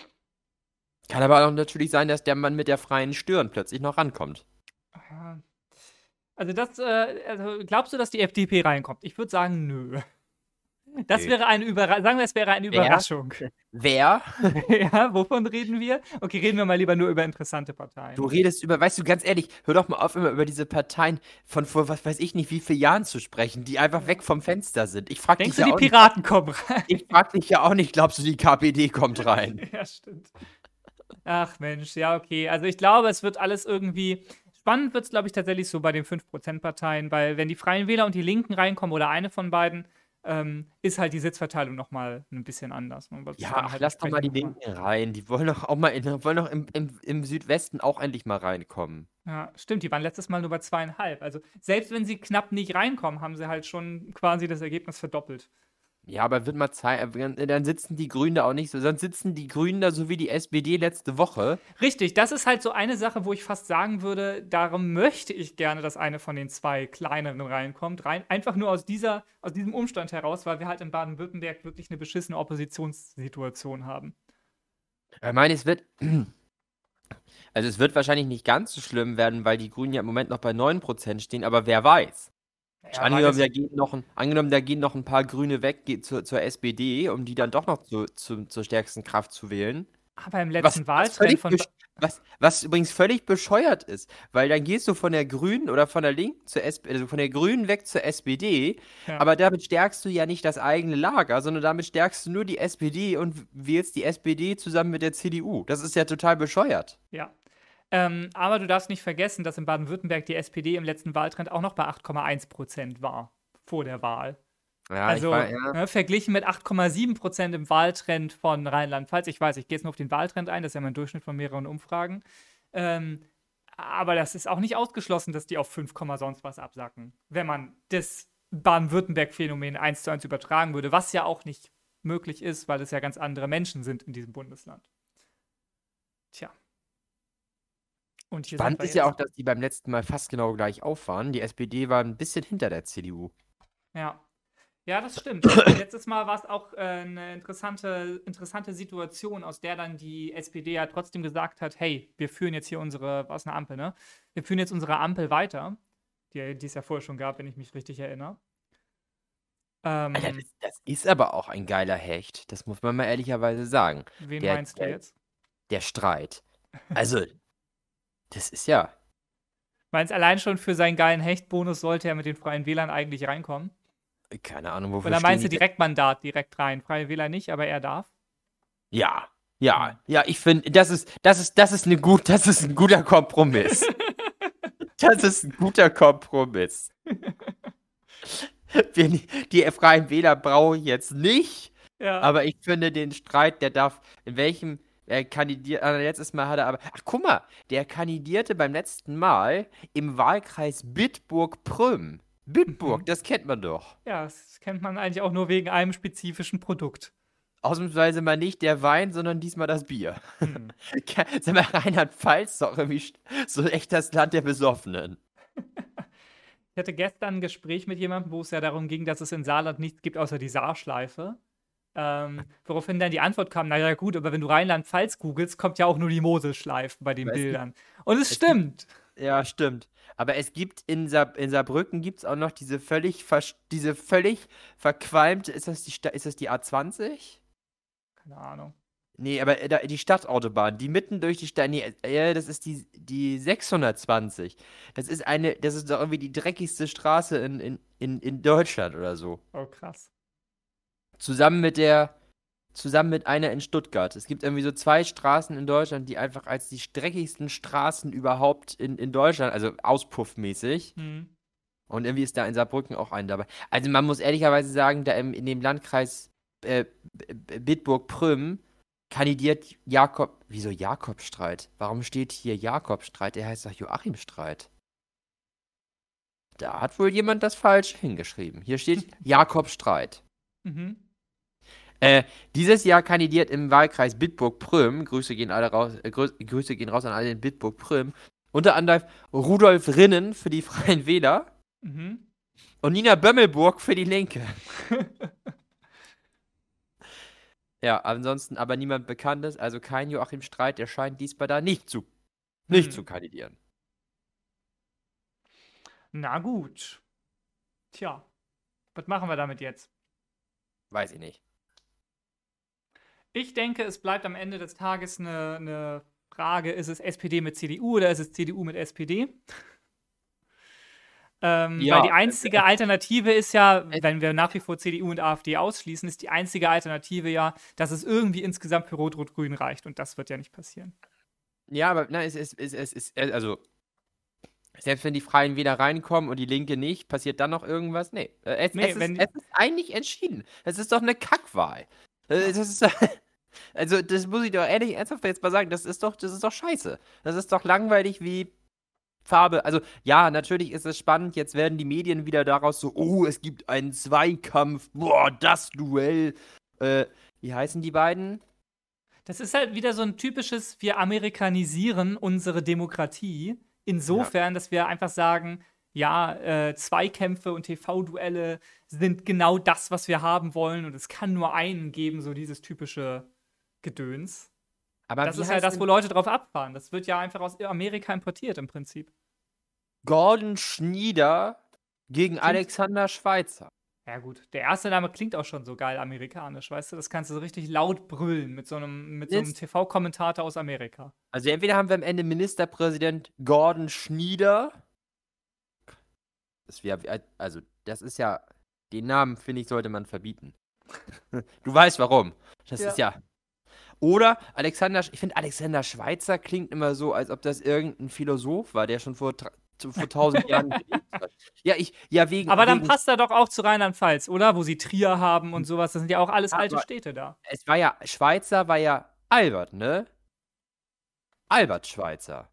Kann aber auch natürlich sein, dass der Mann mit der freien Stirn plötzlich noch rankommt. Ja. Also das, äh, also glaubst du, dass die F D P reinkommt? Ich würde sagen, nö. Das Nö. wäre eine Überraschung. Sagen wir, es wäre eine Wer? Überraschung. Wer? Ja, wovon reden wir? Okay, reden wir mal lieber nur über interessante Parteien. Du redest über, weißt du, ganz ehrlich, hör doch mal auf, immer über diese Parteien von vor, was weiß ich nicht, wie vielen Jahren zu sprechen, die einfach weg vom Fenster sind. Ich frag Denkst dich du, ja die auch Piraten kommen rein? nicht, ich frag dich ja auch nicht, glaubst du, die K P D kommt rein? Ja, stimmt. Ach Mensch, ja, okay. Also ich glaube, es wird alles irgendwie. Spannend wird es, glaube ich, tatsächlich so bei den fünf Prozent Parteien, weil wenn die Freien Wähler und die Linken reinkommen oder eine von beiden, ähm, ist halt die Sitzverteilung nochmal ein bisschen anders. Ne? Ja, ach, lass doch mal die entsprechend noch Linken rein. Die wollen doch auch mal in, wollen doch im, im, im Südwesten auch endlich mal reinkommen. Ja, stimmt, die waren letztes Mal nur bei zweieinhalb. Also selbst wenn sie knapp nicht reinkommen, haben sie halt schon quasi das Ergebnis verdoppelt. Ja, aber wird mal Zeit, dann sitzen die Grünen da auch nicht so, dann sitzen die Grünen da so wie die S P D letzte Woche. Richtig, das ist halt so eine Sache, wo ich fast sagen würde, darum möchte ich gerne, dass eine von den zwei kleineren reinkommt. Rein, einfach nur aus, dieser, aus diesem Umstand heraus, weil wir halt in Baden-Württemberg wirklich eine beschissene Oppositionssituation haben. Ich meine, es wird, also es wird wahrscheinlich nicht ganz so schlimm werden, weil die Grünen ja im Moment noch bei neun Prozent stehen, aber wer weiß. Ja, Angenommen, da gehen noch ein, angenommen, da gehen noch ein paar Grüne weg geht zur, zur S P D, um die dann doch noch zu, zu, zur stärksten Kraft zu wählen. aber im Was, letzten was, Wahltrend völlig von. besch- was, was übrigens völlig bescheuert ist, weil dann gehst du von der Grünen oder von der Linken zur S P D, also von der Grünen weg zur S P D, Ja. aber damit stärkst du ja nicht das eigene Lager, sondern damit stärkst du nur die S P D und wählst die S P D zusammen mit der C D U. Das ist ja total bescheuert. Ja. Ähm, aber du darfst nicht vergessen, dass in Baden-Württemberg die S P D im letzten Wahltrend auch noch bei acht Komma eins Prozent war. Vor der Wahl. Ja, Also ich war, ja. ne, verglichen mit acht Komma sieben Prozent im Wahltrend von Rheinland-Pfalz. Ich weiß, ich gehe jetzt nur auf den Wahltrend ein, das ist ja mein Durchschnitt von mehreren Umfragen. Ähm, aber das ist auch nicht ausgeschlossen, dass die auf fünf, sonst was absacken. Wenn man das Baden-Württemberg-Phänomen eins zu eins übertragen würde, was ja auch nicht möglich ist, weil es ja ganz andere Menschen sind in diesem Bundesland. Tja. Und hier Spannend sind wir ist ja jetzt. auch, dass die beim letzten Mal fast genau gleich auf waren. Die S P D war ein bisschen hinter der C D U. Ja. Ja, das stimmt. Also letztes Mal war es auch äh, eine interessante, interessante Situation, aus der dann die S P D ja trotzdem gesagt hat, hey, wir führen jetzt hier unsere, was eine Ampel, ne? Wir führen jetzt unsere Ampel weiter, die, die es ja vorher schon gab, wenn ich mich richtig erinnere. Ähm, Alter, das, das ist aber auch ein geiler Hecht. Das muss man mal ehrlicherweise sagen. wen Der, meinst du der, jetzt? der Streit. Also, das ist ja. Meinst allein schon für seinen geilen Hechtbonus sollte er mit den Freien Wählern eigentlich reinkommen? Keine Ahnung, wofür Oder meinst du stehen die. Direktmandat direkt rein? Freie Wähler nicht, aber er darf? Ja, ja, ja, ich finde, das ist, das ist, das ist eine gut, das ist ein guter Kompromiss. Das ist ein guter Kompromiss. Wir, die Freien Wähler brauche ich jetzt nicht, Ja. aber ich finde den Streit, der darf, in welchem er kandidiert, äh, letztes Mal hat er aber, ach guck mal, der kandidierte beim letzten Mal im Wahlkreis Bitburg-Prüm. Bitburg, Mhm. das kennt man doch. Ja, das kennt man eigentlich auch nur wegen einem spezifischen Produkt. Ausnahmsweise mal nicht der Wein, sondern diesmal das Bier. Hm. Sag mal, Rheinland-Pfalz ist doch irgendwie st- so echt das Land der Besoffenen. Ich hatte gestern ein Gespräch mit jemandem, wo es ja darum ging, dass es in Saarland nichts gibt außer die Saarschleife. Ähm, woraufhin dann die Antwort kam, naja gut, aber wenn du Rheinland-Pfalz googelst, kommt ja auch nur die Moselschleife bei den Aber es gibt- Bildern. Und es es stimmt. Ja, stimmt. Aber es gibt in, Saar, in Saarbrücken gibt es auch noch diese völlig, vers- diese völlig verqualmte, ist das die, Sta- ist das die A zwanzig? Keine Ahnung. Nee, aber äh, da- die Stadtautobahn, die mitten durch die Stadt, nee, äh, das ist die, die sechshundertzwanzig. Das ist eine, das ist doch irgendwie die dreckigste Straße in, in, in, in Deutschland oder so. Oh, krass. Zusammen mit der, zusammen mit einer in Stuttgart. Es gibt irgendwie so zwei Straßen in Deutschland, die einfach als die dreckigsten Straßen überhaupt in, in Deutschland, also auspuffmäßig. Hm. Und irgendwie ist da in Saarbrücken auch ein dabei. Also man muss ehrlicherweise sagen, da im, in dem Landkreis äh, B- B- Bitburg-Prüm, kandidiert Jakob. Wieso Jakob Streit? Warum steht hier Jakob Streit? Der heißt doch Joachim Streit. Da hat wohl jemand das falsch hingeschrieben. Hier steht Jakob Streit. Mhm. Äh, dieses Jahr kandidiert im Wahlkreis Bitburg-Prüm, Grüße gehen alle raus, äh, Grü Grüße gehen raus an alle in Bitburg-Prüm, unter anderem Rudolf Rinnen für die Freien Wähler Mhm. und Nina Bömmelburg für die Linke. Ja, ansonsten aber niemand Bekanntes, also kein Joachim Streit, der scheint diesmal da nicht zu, nicht Hm. zu kandidieren. Na gut. Tja, was machen wir damit jetzt? Weiß ich nicht. Ich denke, es bleibt am Ende des Tages eine, eine Frage, ist es S P D mit C D U oder ist es C D U mit S P D? Ähm, Ja, weil die äh, einzige Alternative ist ja, wenn wir nach wie vor C D U und AfD ausschließen, ist die einzige Alternative ja, dass es irgendwie insgesamt für Rot-Rot-Grün reicht. Und das wird ja nicht passieren. Ja, aber nein, es ist, es, es ist, also, selbst wenn die Freien Wähler reinkommen und die Linke nicht, passiert dann noch irgendwas? Nee. Äh, Es, Nee, es, ist, wenn- es ist eigentlich entschieden. Es ist doch eine Kackwahl. Äh, Das ist, also, das muss ich doch ehrlich ernsthaft jetzt mal sagen, das ist doch, das ist doch scheiße. Das ist doch langweilig wie Farbe. Also, ja, natürlich ist es spannend. Jetzt werden die Medien wieder daraus so, oh, es gibt einen Zweikampf. Boah, das Duell. Äh, wie heißen die beiden? Das ist halt wieder so ein typisches, wir amerikanisieren unsere Demokratie. Insofern, dass wir einfach sagen, ja, äh, Zweikämpfe und T V-Duelle sind genau das, was wir haben wollen. Und es kann nur einen geben, so dieses typische Gedöns. Aber Das wie ist ja heißt das, denn wo Leute drauf abfahren. Das wird ja einfach aus Amerika importiert im Prinzip. Gordon Schnieder gegen Alexander Schweitzer. Ja, gut. Der erste Name klingt auch schon so geil amerikanisch, weißt du? Das kannst du so richtig laut brüllen mit so einem, mit so einem Ist- T V-Kommentator aus Amerika. Also entweder haben wir am Ende Ministerpräsident Gordon Schnieder. Das wär, also das ist ja, den Namen, finde ich, sollte man verbieten. Du weißt warum. Das Ja. ist ja. Oder Alexander, ich finde Alexander Schweitzer klingt immer so, als ob das irgendein Philosoph war, der schon vor, tra- zu- vor tausend Jahren gelebt hat. Ja, ich, ja, wegen. Aber dann wegen, passt er doch auch zu Rheinland-Pfalz, oder? Wo sie Trier haben und sowas. Das sind ja auch alles Aber- alte Städte da. Es war ja, Schweitzer war ja Albert, ne? Albert Schweitzer.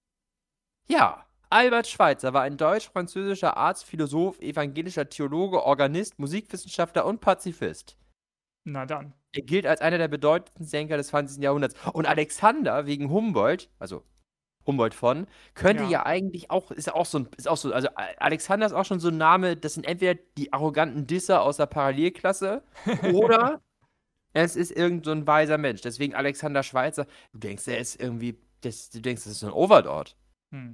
Ja, Albert Schweitzer war ein deutsch-französischer Arzt, Philosoph, evangelischer Theologe, Organist, Musikwissenschaftler und Pazifist. Na dann. Er gilt als einer der bedeutendsten Denker des zwanzigsten Jahrhunderts. Und Alexander wegen Humboldt, also Humboldt von, könnte Ja. ja, eigentlich auch, ist auch so ein, ist auch so, also Alexander ist auch schon so ein Name, das sind entweder die arroganten Disser aus der Parallelklasse oder es ist irgend so ein weiser Mensch. Deswegen Alexander Schweitzer, du denkst, er ist irgendwie, das, du denkst, das ist so ein Overlord. Hm.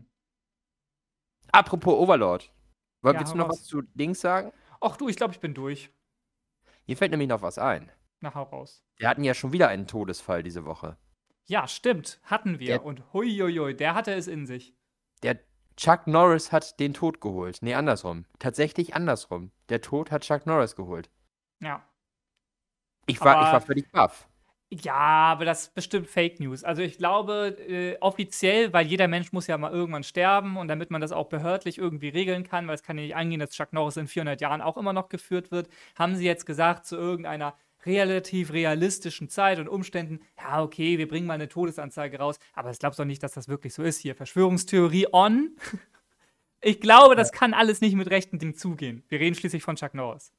Apropos Overlord. Woll- Ja, Willst du hau noch raus. was zu Dings sagen? Ach du, ich glaube, ich bin durch. Mir fällt nämlich noch was ein. Na, hau raus. Wir hatten ja schon wieder einen Todesfall diese Woche. Ja, stimmt. Hatten wir. Der- Und huiuiui, der hatte es in sich. Der Chuck Norris hat den Tod geholt. Nee, andersrum. Tatsächlich andersrum. Der Tod hat Chuck Norris geholt. Ja. Ich war, ich Aber- war völlig baff. Ja, aber das ist bestimmt Fake News. Also ich glaube, äh, offiziell, weil jeder Mensch muss ja mal irgendwann sterben und damit man das auch behördlich irgendwie regeln kann, weil es kann ja nicht angehen, dass Chuck Norris in vierhundert Jahren auch immer noch geführt wird, haben sie jetzt gesagt, zu irgendeiner relativ realistischen Zeit und Umständen, ja, okay, wir bringen mal eine Todesanzeige raus, aber ich glaube doch nicht, dass das wirklich so ist hier. Verschwörungstheorie on. Ich glaube, das kann alles nicht mit rechten Dingen zugehen. Wir reden schließlich von Chuck Norris.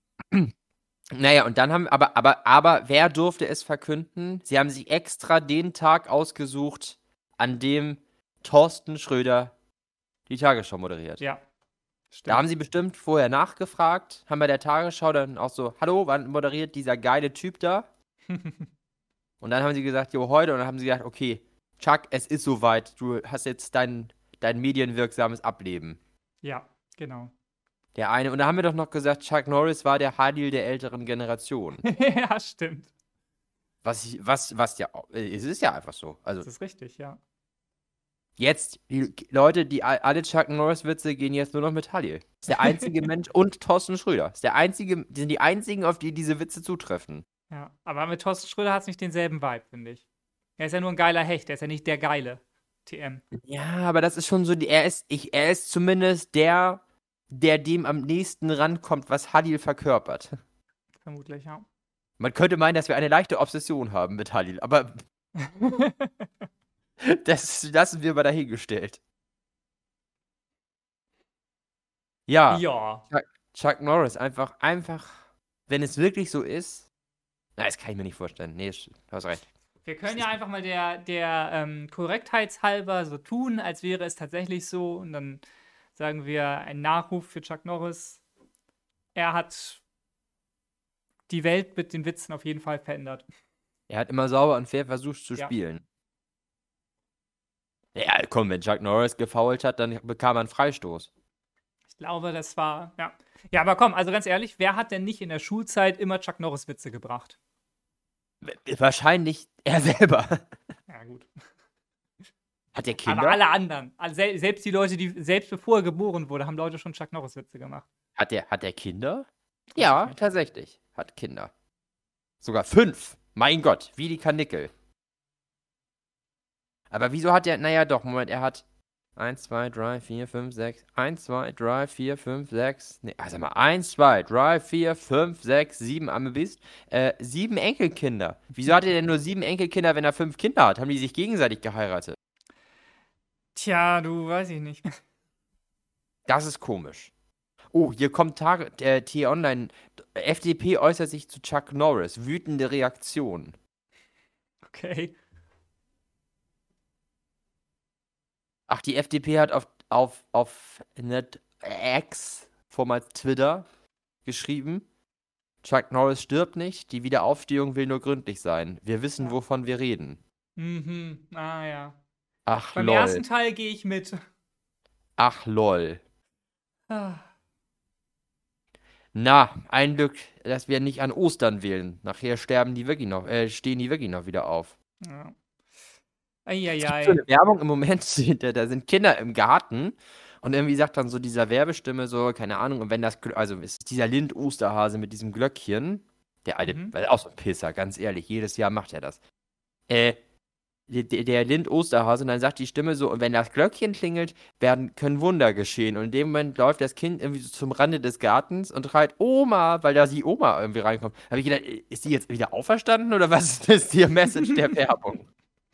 Naja, und dann haben, aber, aber, aber, wer durfte es verkünden? Sie haben sich extra den Tag ausgesucht, an dem Thorsten Schröder die Tagesschau moderiert. Ja. Stimmt. Da haben sie bestimmt vorher nachgefragt, haben bei der Tagesschau dann auch so, hallo, wann moderiert dieser geile Typ da? Und dann haben sie gesagt, jo, heute. Und dann haben sie gesagt, okay, Chuck, es ist soweit. Du hast jetzt dein, dein medienwirksames Ableben. Ja, genau. Der eine, und da haben wir doch noch gesagt, Chuck Norris war der Hadil der älteren Generation. Ja, stimmt. Was, ich, was, was ja, äh, es ist ja einfach so. Also Das ist richtig, ja. jetzt, die Leute, die all- alle Chuck Norris-Witze gehen jetzt nur noch mit Hadil. Ist der einzige Mensch und Thorsten Schröder. Ist der einzige, die sind die einzigen, auf die diese Witze zutreffen. Ja, aber mit Thorsten Schröder hat es nicht denselben Vibe, finde ich. Er ist ja nur ein geiler Hecht, er ist ja nicht der geile T M. Ja, aber das ist schon so, die- er ist, ich, er ist zumindest der, der dem am nächsten rankommt, was Hadil verkörpert. Vermutlich, ja. Man könnte meinen, dass wir eine leichte Obsession haben mit Halil, aber das lassen wir mal dahingestellt. Ja, Ja. Chuck, Chuck Norris, einfach, einfach, wenn es wirklich so ist, na, das kann ich mir nicht vorstellen. Nee, du hast recht. Wir können ja einfach mal der, der ähm, Korrektheitshalber so tun, als wäre es tatsächlich so. Und dann sagen wir einen Nachruf für Chuck Norris. Er hat die Welt mit den Witzen auf jeden Fall verändert. Er hat immer sauber und fair versucht zu Ja. spielen. Ja, komm, wenn Chuck Norris gefoult hat, dann bekam er einen Freistoß. Ich glaube, das war, ja. Ja, aber komm, also ganz ehrlich, wer hat denn nicht in der Schulzeit immer Chuck Norris-Witze gebracht? Wahrscheinlich er selber. Ja, gut. Hat er Kinder? Aber alle anderen, also sel- selbst die Leute, die, selbst bevor er geboren wurde, haben Leute schon Chuck Norris-Witze gemacht. Hat er, hat er Kinder? Weiß Ja, ich nicht. tatsächlich. Hat Kinder. Sogar fünf. Mein Gott, wie die Karnickel. Aber wieso hat er, naja doch, Moment, er hat eins, zwei, drei, vier, fünf, sechs, eins, zwei, drei, vier, fünf, sechs, nee, also mal eins, zwei, drei, vier, fünf, sechs, sieben, am Mist, äh, sieben Enkelkinder. Wieso hat er denn nur sieben Enkelkinder, wenn er fünf Kinder hat? Haben die sich gegenseitig geheiratet? Tja, du, weiß ich nicht. Das ist komisch. Oh, hier kommt Tag, äh, T-Online. F D P äußert sich zu Chuck Norris. Wütende Reaktion. Okay. Ach, die F D P hat auf, auf, auf net X, vormals Twitter, geschrieben, Chuck Norris stirbt nicht, die Wiederaufstehung will nur gründlich sein. Wir wissen, Ja. wovon wir reden. Mhm. Ah, ja. Ach, Beim lol. ersten Teil gehe ich mit. Ach, lol. Ah. Na, ein Glück, dass wir nicht an Ostern wählen. Nachher sterben die wirklich noch, äh, stehen die wirklich noch wieder auf. Ja. Es gibt so Eieiei. eine Werbung im Moment, da da sind Kinder im Garten und irgendwie sagt dann so dieser Werbestimme so, keine Ahnung, und wenn das, Glö- also es ist dieser Lind-Osterhase mit diesem Glöckchen, der alte, Mhm. weil auch so ein Pisser, ganz ehrlich, jedes Jahr macht er das. Äh, der, der der Lind-Osterhase und dann sagt die Stimme so, und wenn das Glöckchen klingelt, werden, können Wunder geschehen. Und in dem Moment läuft das Kind irgendwie so zum Rande des Gartens und schreit Oma, weil da die Oma irgendwie reinkommt. Habe ich gedacht, ist die jetzt wieder auferstanden oder was ist die Message der Werbung?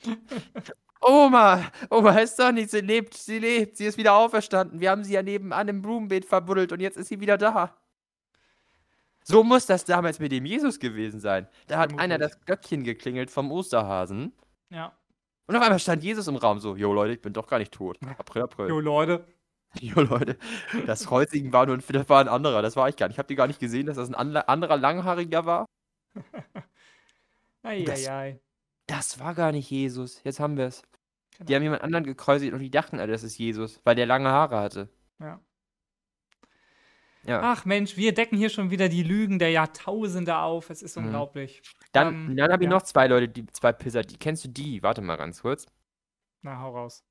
Oma, Oma ist doch nicht, sie lebt, sie lebt, sie ist wieder auferstanden. Wir haben sie ja nebenan im Blumenbeet verbuddelt und jetzt ist sie wieder da. So muss das damals mit dem Jesus gewesen sein. Da hat einer Vermutlich. das Glöckchen geklingelt vom Osterhasen Ja. und auf einmal stand Jesus im Raum so, jo Leute, ich bin doch gar nicht tot. April, April. Jo, Leute. Jo Leute, das Kreuzigen war nur ein, das war ein anderer, das war ich gar nicht. Ich habe die gar nicht gesehen, dass das ein andre- anderer Langhaariger war. Eieiei. Das war gar nicht Jesus. Jetzt haben wir es. Die Genau. haben jemand anderen gekreuzigt und die dachten alle, das ist Jesus, weil der lange Haare hatte. Ja. Ja. Ach Mensch, wir decken hier schon wieder die Lügen der Jahrtausende auf. Es ist Mhm. unglaublich. Dann, Ähm, dann habe ich ja. noch zwei Leute, die zwei Pisser. Die kennst du die? Warte mal ganz kurz. Na, hau raus.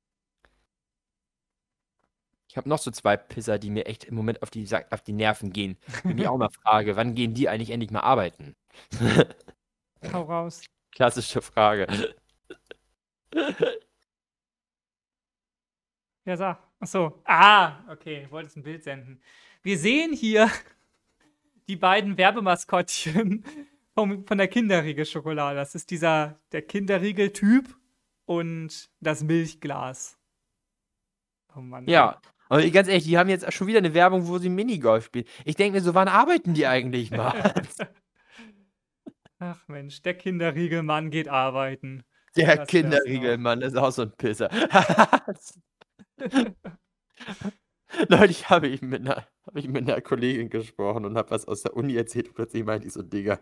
Ich habe noch so zwei Pisser, die mir echt im Moment auf die, Sa- auf die Nerven gehen. Wenn ich auch mal frage, wann gehen die eigentlich endlich mal arbeiten? Hau raus. Klassische Frage. Ja, sag. Ach so. Ah, okay. Ich wollte jetzt ein Bild senden. Wir sehen hier die beiden Werbemaskottchen vom, von der Kinderriegel-Schokolade. Das ist dieser, der Kinderriegel-Typ und das Milchglas. Oh Mann. Ja. Und ganz ehrlich, die haben jetzt schon wieder eine Werbung, wo sie Minigolf spielen. Ich denke mir so, wann arbeiten die eigentlich mal? Ach Mensch, der Kinderriegelmann geht arbeiten. Der Das wär's Kinderriegelmann ist auch so ein Pisser. Neulich habe ich mit einer, habe ich mit einer Kollegin gesprochen und habe was aus der Uni erzählt und plötzlich meinte ich so, Digga.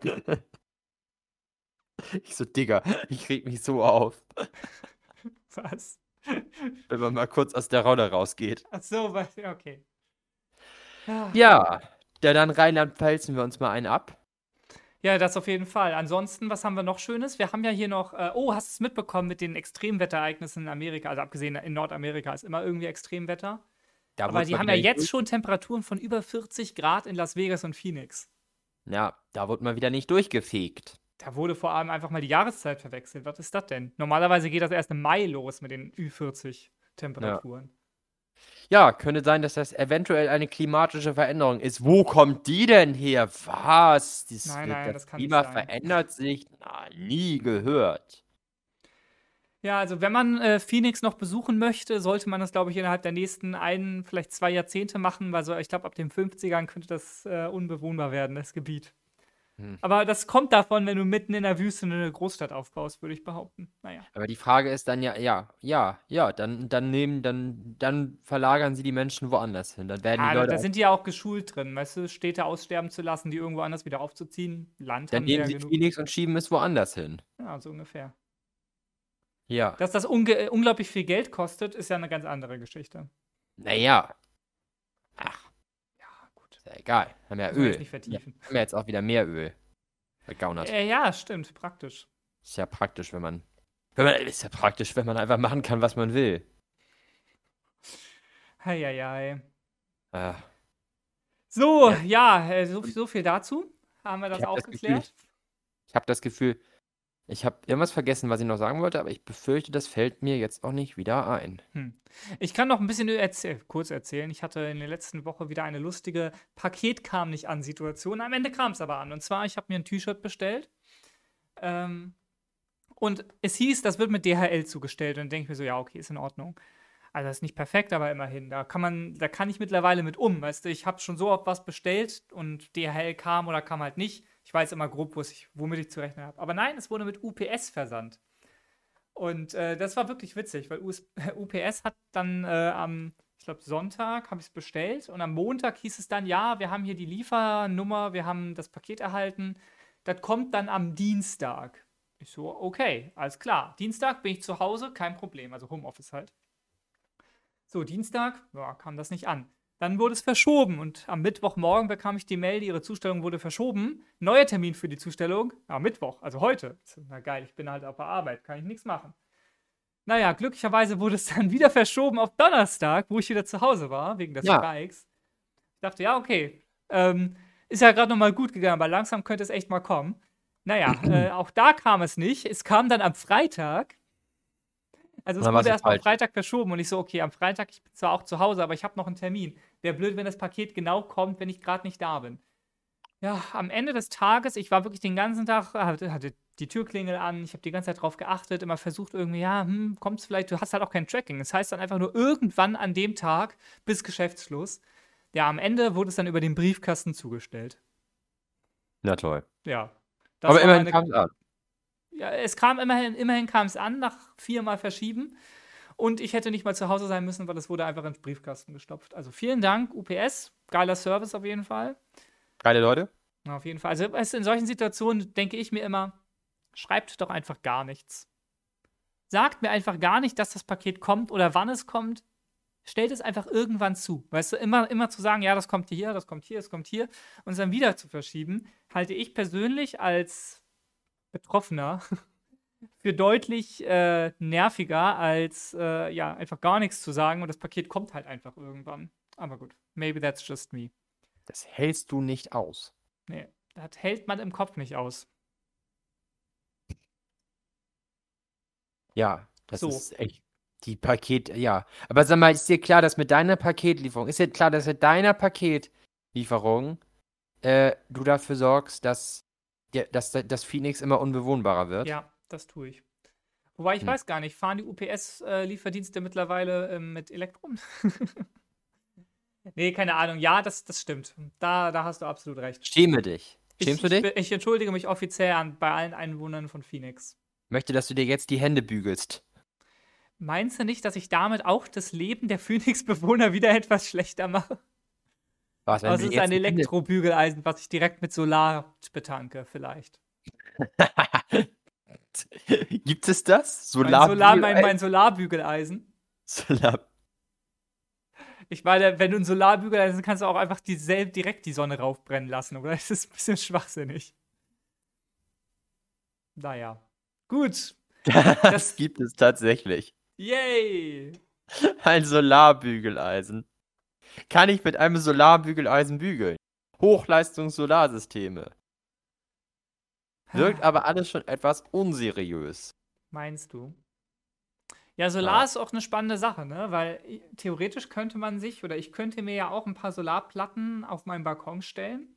Ich so, Digga, ich reg mich so auf, Was? wenn man mal kurz aus der Rolle rausgeht. Ach so, was? Ja, okay. Ah. Ja, ja, dann Rheinland-Pfälzen wir uns mal einen ab. Ja, das auf jeden Fall. Ansonsten, was haben wir noch Schönes? Wir haben ja hier noch, äh, oh, hast du es mitbekommen mit den Extremwetterereignissen in Amerika? Also abgesehen in Nordamerika ist immer irgendwie Extremwetter. Da Aber wurde die mal haben wieder ja nicht jetzt durch- schon Temperaturen von über vierzig Grad in Las Vegas und Phoenix. Ja, da wurde mal wieder nicht durchgefegt. Da wurde vor allem einfach mal die Jahreszeit verwechselt. Was ist das denn? Normalerweise geht das erst im Mai los mit den Ü vierzig Temperaturen. Ja, könnte sein, dass das eventuell eine klimatische Veränderung ist. Wo kommt die denn her? Was? Das, Nein, wird, nein, das das kann nicht Klima sein. verändert sich? Na, nie gehört. Ja, also wenn man äh, Phoenix noch besuchen möchte, sollte man das, glaube ich, innerhalb der nächsten ein, vielleicht zwei Jahrzehnte machen, weil so, ich glaube, ab den fünfzigern könnte das äh, unbewohnbar werden, das Gebiet. Hm. Aber das kommt davon, wenn du mitten in der Wüste eine Großstadt aufbaust, würde ich behaupten. Naja. Aber die Frage ist dann ja, ja, ja, ja, dann, dann nehmen, dann, dann verlagern sie die Menschen woanders hin. Dann werden die Ja, da, Leute da auch, sind die ja auch geschult drin, weißt du, Städte aussterben zu lassen, die irgendwo anders wieder aufzuziehen. Land dann haben sie nehmen ja sie genug. Phoenix und schieben es woanders hin. Ja, so ungefähr. Ja. Dass das unge unglaublich viel Geld kostet, ist ja eine ganz andere Geschichte. Naja. Ach, Ja, gut. ist ja egal. Haben ja Müssen wir jetzt Öl. nicht Ja, vertiefen. haben ja jetzt auch wieder mehr Öl. Vergaunert. Äh, ja, stimmt, praktisch. Ist ja praktisch, wenn man. Wenn man ist ja praktisch, wenn man einfach machen kann, was man will. Heieiei. Ah, So, ja, ja, äh, so, so viel dazu. Haben wir ich das habe auch das Gefühl, geklärt? ich, ich habe das Gefühl, ich habe irgendwas vergessen, was ich noch sagen wollte, aber ich befürchte, das fällt mir jetzt auch nicht wieder ein. Hm. Ich kann noch ein bisschen erzähl kurz erzählen. Ich hatte in der letzten Woche wieder eine lustige Paket kam nicht an Situation. Am Ende kam es aber an. Und zwar, ich habe mir ein T-Shirt bestellt. Ähm, und es hieß, das wird mit D H L zugestellt. Und dann denke ich mir so, ja, okay, ist in Ordnung. Also das ist nicht perfekt, aber immerhin. Da kann man, da kann ich mittlerweile mit um. Weißt du, ich habe schon so oft was bestellt und D H L kam oder kam halt nicht. Ich weiß immer grob, wo ich, womit ich zu rechnen habe. Aber nein, es wurde mit U P S versandt. Und äh, das war wirklich witzig, weil U S U P S hat dann äh, am, ich glaube, Sonntag habe ich es bestellt und am Montag hieß es dann, ja, wir haben hier die Liefernummer, wir haben das Paket erhalten. Das kommt dann am Dienstag. Ich so, okay, alles klar. Dienstag bin ich zu Hause, kein Problem, also Homeoffice halt. So, Dienstag, ja, kam das nicht an. Dann wurde es verschoben und am Mittwochmorgen bekam ich die Mail, ihre Zustellung wurde verschoben. Neuer Termin für die Zustellung, ja, Mittwoch, also heute. Na geil, ich bin halt auf der Arbeit, kann ich nichts machen. Naja, glücklicherweise wurde es dann wieder verschoben auf Donnerstag, wo ich wieder zu Hause war, wegen des Ja, Streiks. Ich dachte, ja, okay, ähm, ist ja gerade nochmal gut gegangen, aber langsam könnte es echt mal kommen. Naja, äh, auch da kam es nicht. Es kam dann am Freitag. Also und es dann war es wurde ja erstmal am falsch. Freitag verschoben und ich so, okay, am Freitag, ich bin zwar auch zu Hause, aber ich habe noch einen Termin. Wäre blöd, wenn das Paket genau kommt, wenn ich gerade nicht da bin. Ja, am Ende des Tages, ich war wirklich den ganzen Tag, hatte, hatte die Türklingel an, ich habe die ganze Zeit drauf geachtet, immer versucht irgendwie, ja, hm, kommt es vielleicht, du hast halt auch kein Tracking. Das heißt dann einfach nur irgendwann an dem Tag bis Geschäftsschluss. Ja, am Ende wurde es dann über den Briefkasten zugestellt. Na toll. Ja, das Aber war immerhin eine, kam es an. ja, es kam immerhin, immerhin kam es an, nach viermal Verschieben. Und ich hätte nicht mal zu Hause sein müssen, weil es wurde einfach ins Briefkasten gestopft. Also vielen Dank, U P S. Geiler Service auf jeden Fall. Geile Leute. Ja, auf jeden Fall. Also weißt du, in solchen Situationen denke ich mir immer, schreibt doch einfach gar nichts. Sagt mir einfach gar nicht, dass das Paket kommt oder wann es kommt. Stellt es einfach irgendwann zu. Weißt du, immer, immer zu sagen, ja, das kommt hier, das kommt hier, das kommt hier und es dann wieder zu verschieben, halte ich persönlich als Betroffener für deutlich äh, nerviger, als äh, ja, einfach gar nichts zu sagen und das Paket kommt halt einfach irgendwann. Aber gut, maybe that's just me. Das hältst du nicht aus. Nee, das hält man im Kopf nicht aus. Ja, das So, ist echt. Die Paket, ja. Aber sag mal, ist dir klar, dass mit deiner Paketlieferung, ist dir klar, dass mit deiner Paketlieferung äh, du dafür sorgst, dass, der, dass das Phoenix immer unbewohnbarer wird? ja, das tue ich. Wobei ich Hm. weiß gar nicht, fahren die U P S-Lieferdienste mittlerweile ähm, mit Elektron? Nee, keine Ahnung. Ja, das, das stimmt. Da, da hast du absolut recht. Schäme dich. Ich, Schämst du ich, dich? be- ich entschuldige mich offiziell an, bei allen Einwohnern von Phoenix. Möchte, dass du dir jetzt die Hände bügelst. Meinst du nicht, dass ich damit auch das Leben der Phoenix-Bewohner wieder etwas schlechter mache? Was, wenn Also du es dir ist ein jetzt die Hände. Elektrobügeleisen, was ich direkt mit Solar betanke, vielleicht. Gibt es das? Mein Solar, mein, Solarbügeleisen? mein Solarbügeleisen. Solar. Ich meine, wenn du ein Solarbügeleisen hast, kannst du auch einfach dieselbe direkt die Sonne raufbrennen lassen, oder? Das ist ein bisschen schwachsinnig. Naja. Gut. Das Das. gibt es tatsächlich. Yay! Ein Solarbügeleisen. Kann ich mit einem Solarbügeleisen bügeln? Hochleistungs-Solarsysteme. Wirkt aber alles schon etwas unseriös. Meinst du? Ja, Solar Ja. ist auch eine spannende Sache, ne? Weil i- theoretisch könnte man sich, oder ich könnte mir ja auch ein paar Solarplatten auf meinen Balkon stellen.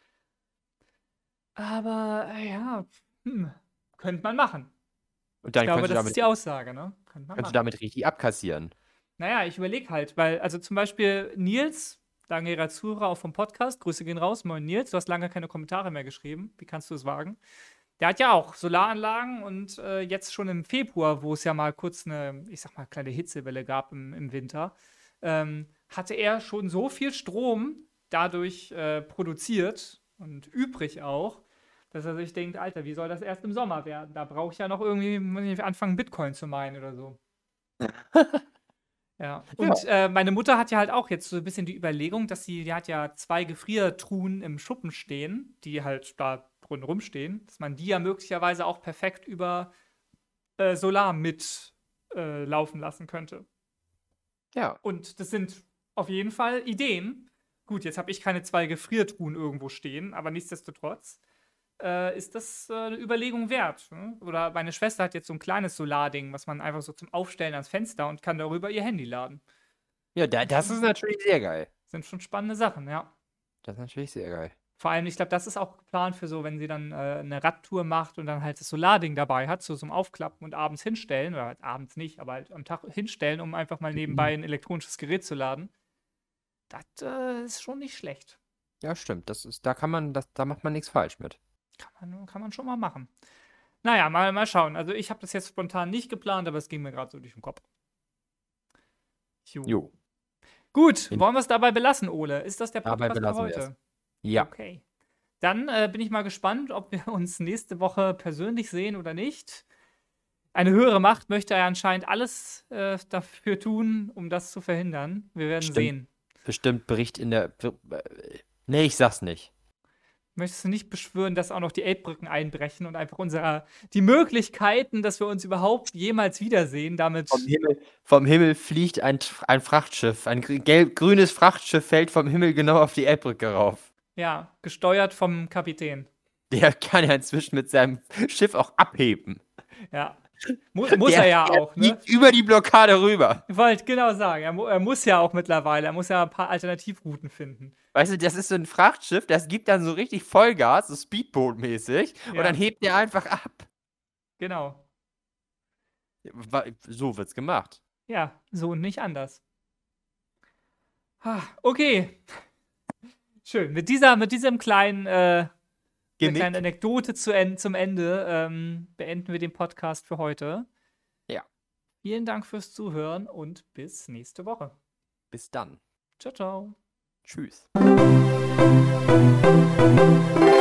Aber äh, ja, hm, könnte man machen. Und Ich dann glaube, kannst du das ist damit, die Aussage, ne? Könnte man kannst du machen. damit richtig abkassieren. Naja, ich überlege halt, weil, also zum Beispiel Nils, langjähriger Zuhörer auch vom Podcast, Grüße gehen raus, moin Nils, du hast lange keine Kommentare mehr geschrieben. Wie kannst du es wagen? Der hat ja auch Solaranlagen und äh, jetzt schon im Februar, wo es ja mal kurz eine, ich sag mal, kleine Hitzewelle gab im, im Winter, ähm, hatte er schon so viel Strom dadurch äh, produziert und übrig auch, dass er sich denkt, Alter, wie soll das erst im Sommer werden? Da brauche ich ja noch irgendwie, muss ich anfangen, Bitcoin zu meinen oder so. Ja, Ja. und äh, meine Mutter hat ja halt auch jetzt so ein bisschen die Überlegung, dass sie, die hat ja zwei Gefriertruhen im Schuppen stehen, die halt da drin rumstehen, dass man die ja möglicherweise auch perfekt über äh, Solar mit äh, laufen lassen könnte. Ja. Und das sind auf jeden Fall Ideen. Gut, jetzt habe ich keine zwei Gefriertruhen irgendwo stehen, aber nichtsdestotrotz äh, ist das äh, eine Überlegung wert. Ne? Oder meine Schwester hat jetzt so ein kleines Solarding, was man einfach so zum Aufstellen ans Fenster und kann darüber ihr Handy laden. Ja, da, das ist natürlich sehr geil. Sind schon spannende Sachen, ja. Das ist natürlich sehr geil. Vor allem, ich glaube, das ist auch geplant für so, wenn sie dann äh, eine Radtour macht und dann halt das Solarding dabei hat, so zum Aufklappen und abends hinstellen, oder halt abends nicht, aber halt am Tag hinstellen, um einfach mal nebenbei ein elektronisches Gerät zu laden. Das äh, ist schon nicht schlecht. Ja, stimmt. Das ist, da kann man, das, da macht man nichts falsch mit. Kann man, kann man schon mal machen. Naja, mal, mal schauen. Also ich habe das jetzt spontan nicht geplant, aber es ging mir gerade so durch den Kopf. Jo. Jo. Gut, In- wollen wir es dabei belassen, Ole? Ist das der Dabei Podcast für belassen wir es. heute? Ja. Okay. Dann äh, bin ich mal gespannt, ob wir uns nächste Woche persönlich sehen oder nicht. Eine höhere Macht möchte ja anscheinend alles äh, dafür tun, um das zu verhindern. Wir werden Stimmt. sehen. Bestimmt Bericht in der. Nee, ich sag's nicht. Möchtest du nicht beschwören, dass auch noch die Elbbrücken einbrechen und einfach unsere, die Möglichkeiten, dass wir uns überhaupt jemals wiedersehen, damit. Vom Himmel, vom Himmel fliegt ein, ein Frachtschiff. Ein gelb-grünes Frachtschiff fällt vom Himmel genau auf die Elbbrücke rauf. Ja, gesteuert vom Kapitän. Der kann ja inzwischen mit seinem Schiff auch abheben. Ja. Mu muss der, er ja der auch, ne? fliegt über die Blockade rüber. Ich wollte genau sagen, er, mu er muss ja auch mittlerweile, er muss ja ein paar Alternativrouten finden. Weißt du, das ist so ein Frachtschiff, das gibt dann so richtig Vollgas, so Speedboat-mäßig, Ja. und dann hebt der einfach ab. Genau. So wird's gemacht. Ja, so und nicht anders. Ah, okay. Schön. Mit dieser, mit diesem kleinen, äh, dieser kleinen Anekdote zu en zum Ende ähm, beenden wir den Podcast für heute. Ja. Vielen Dank fürs Zuhören und bis nächste Woche. Bis dann. Ciao, ciao. Tschüss.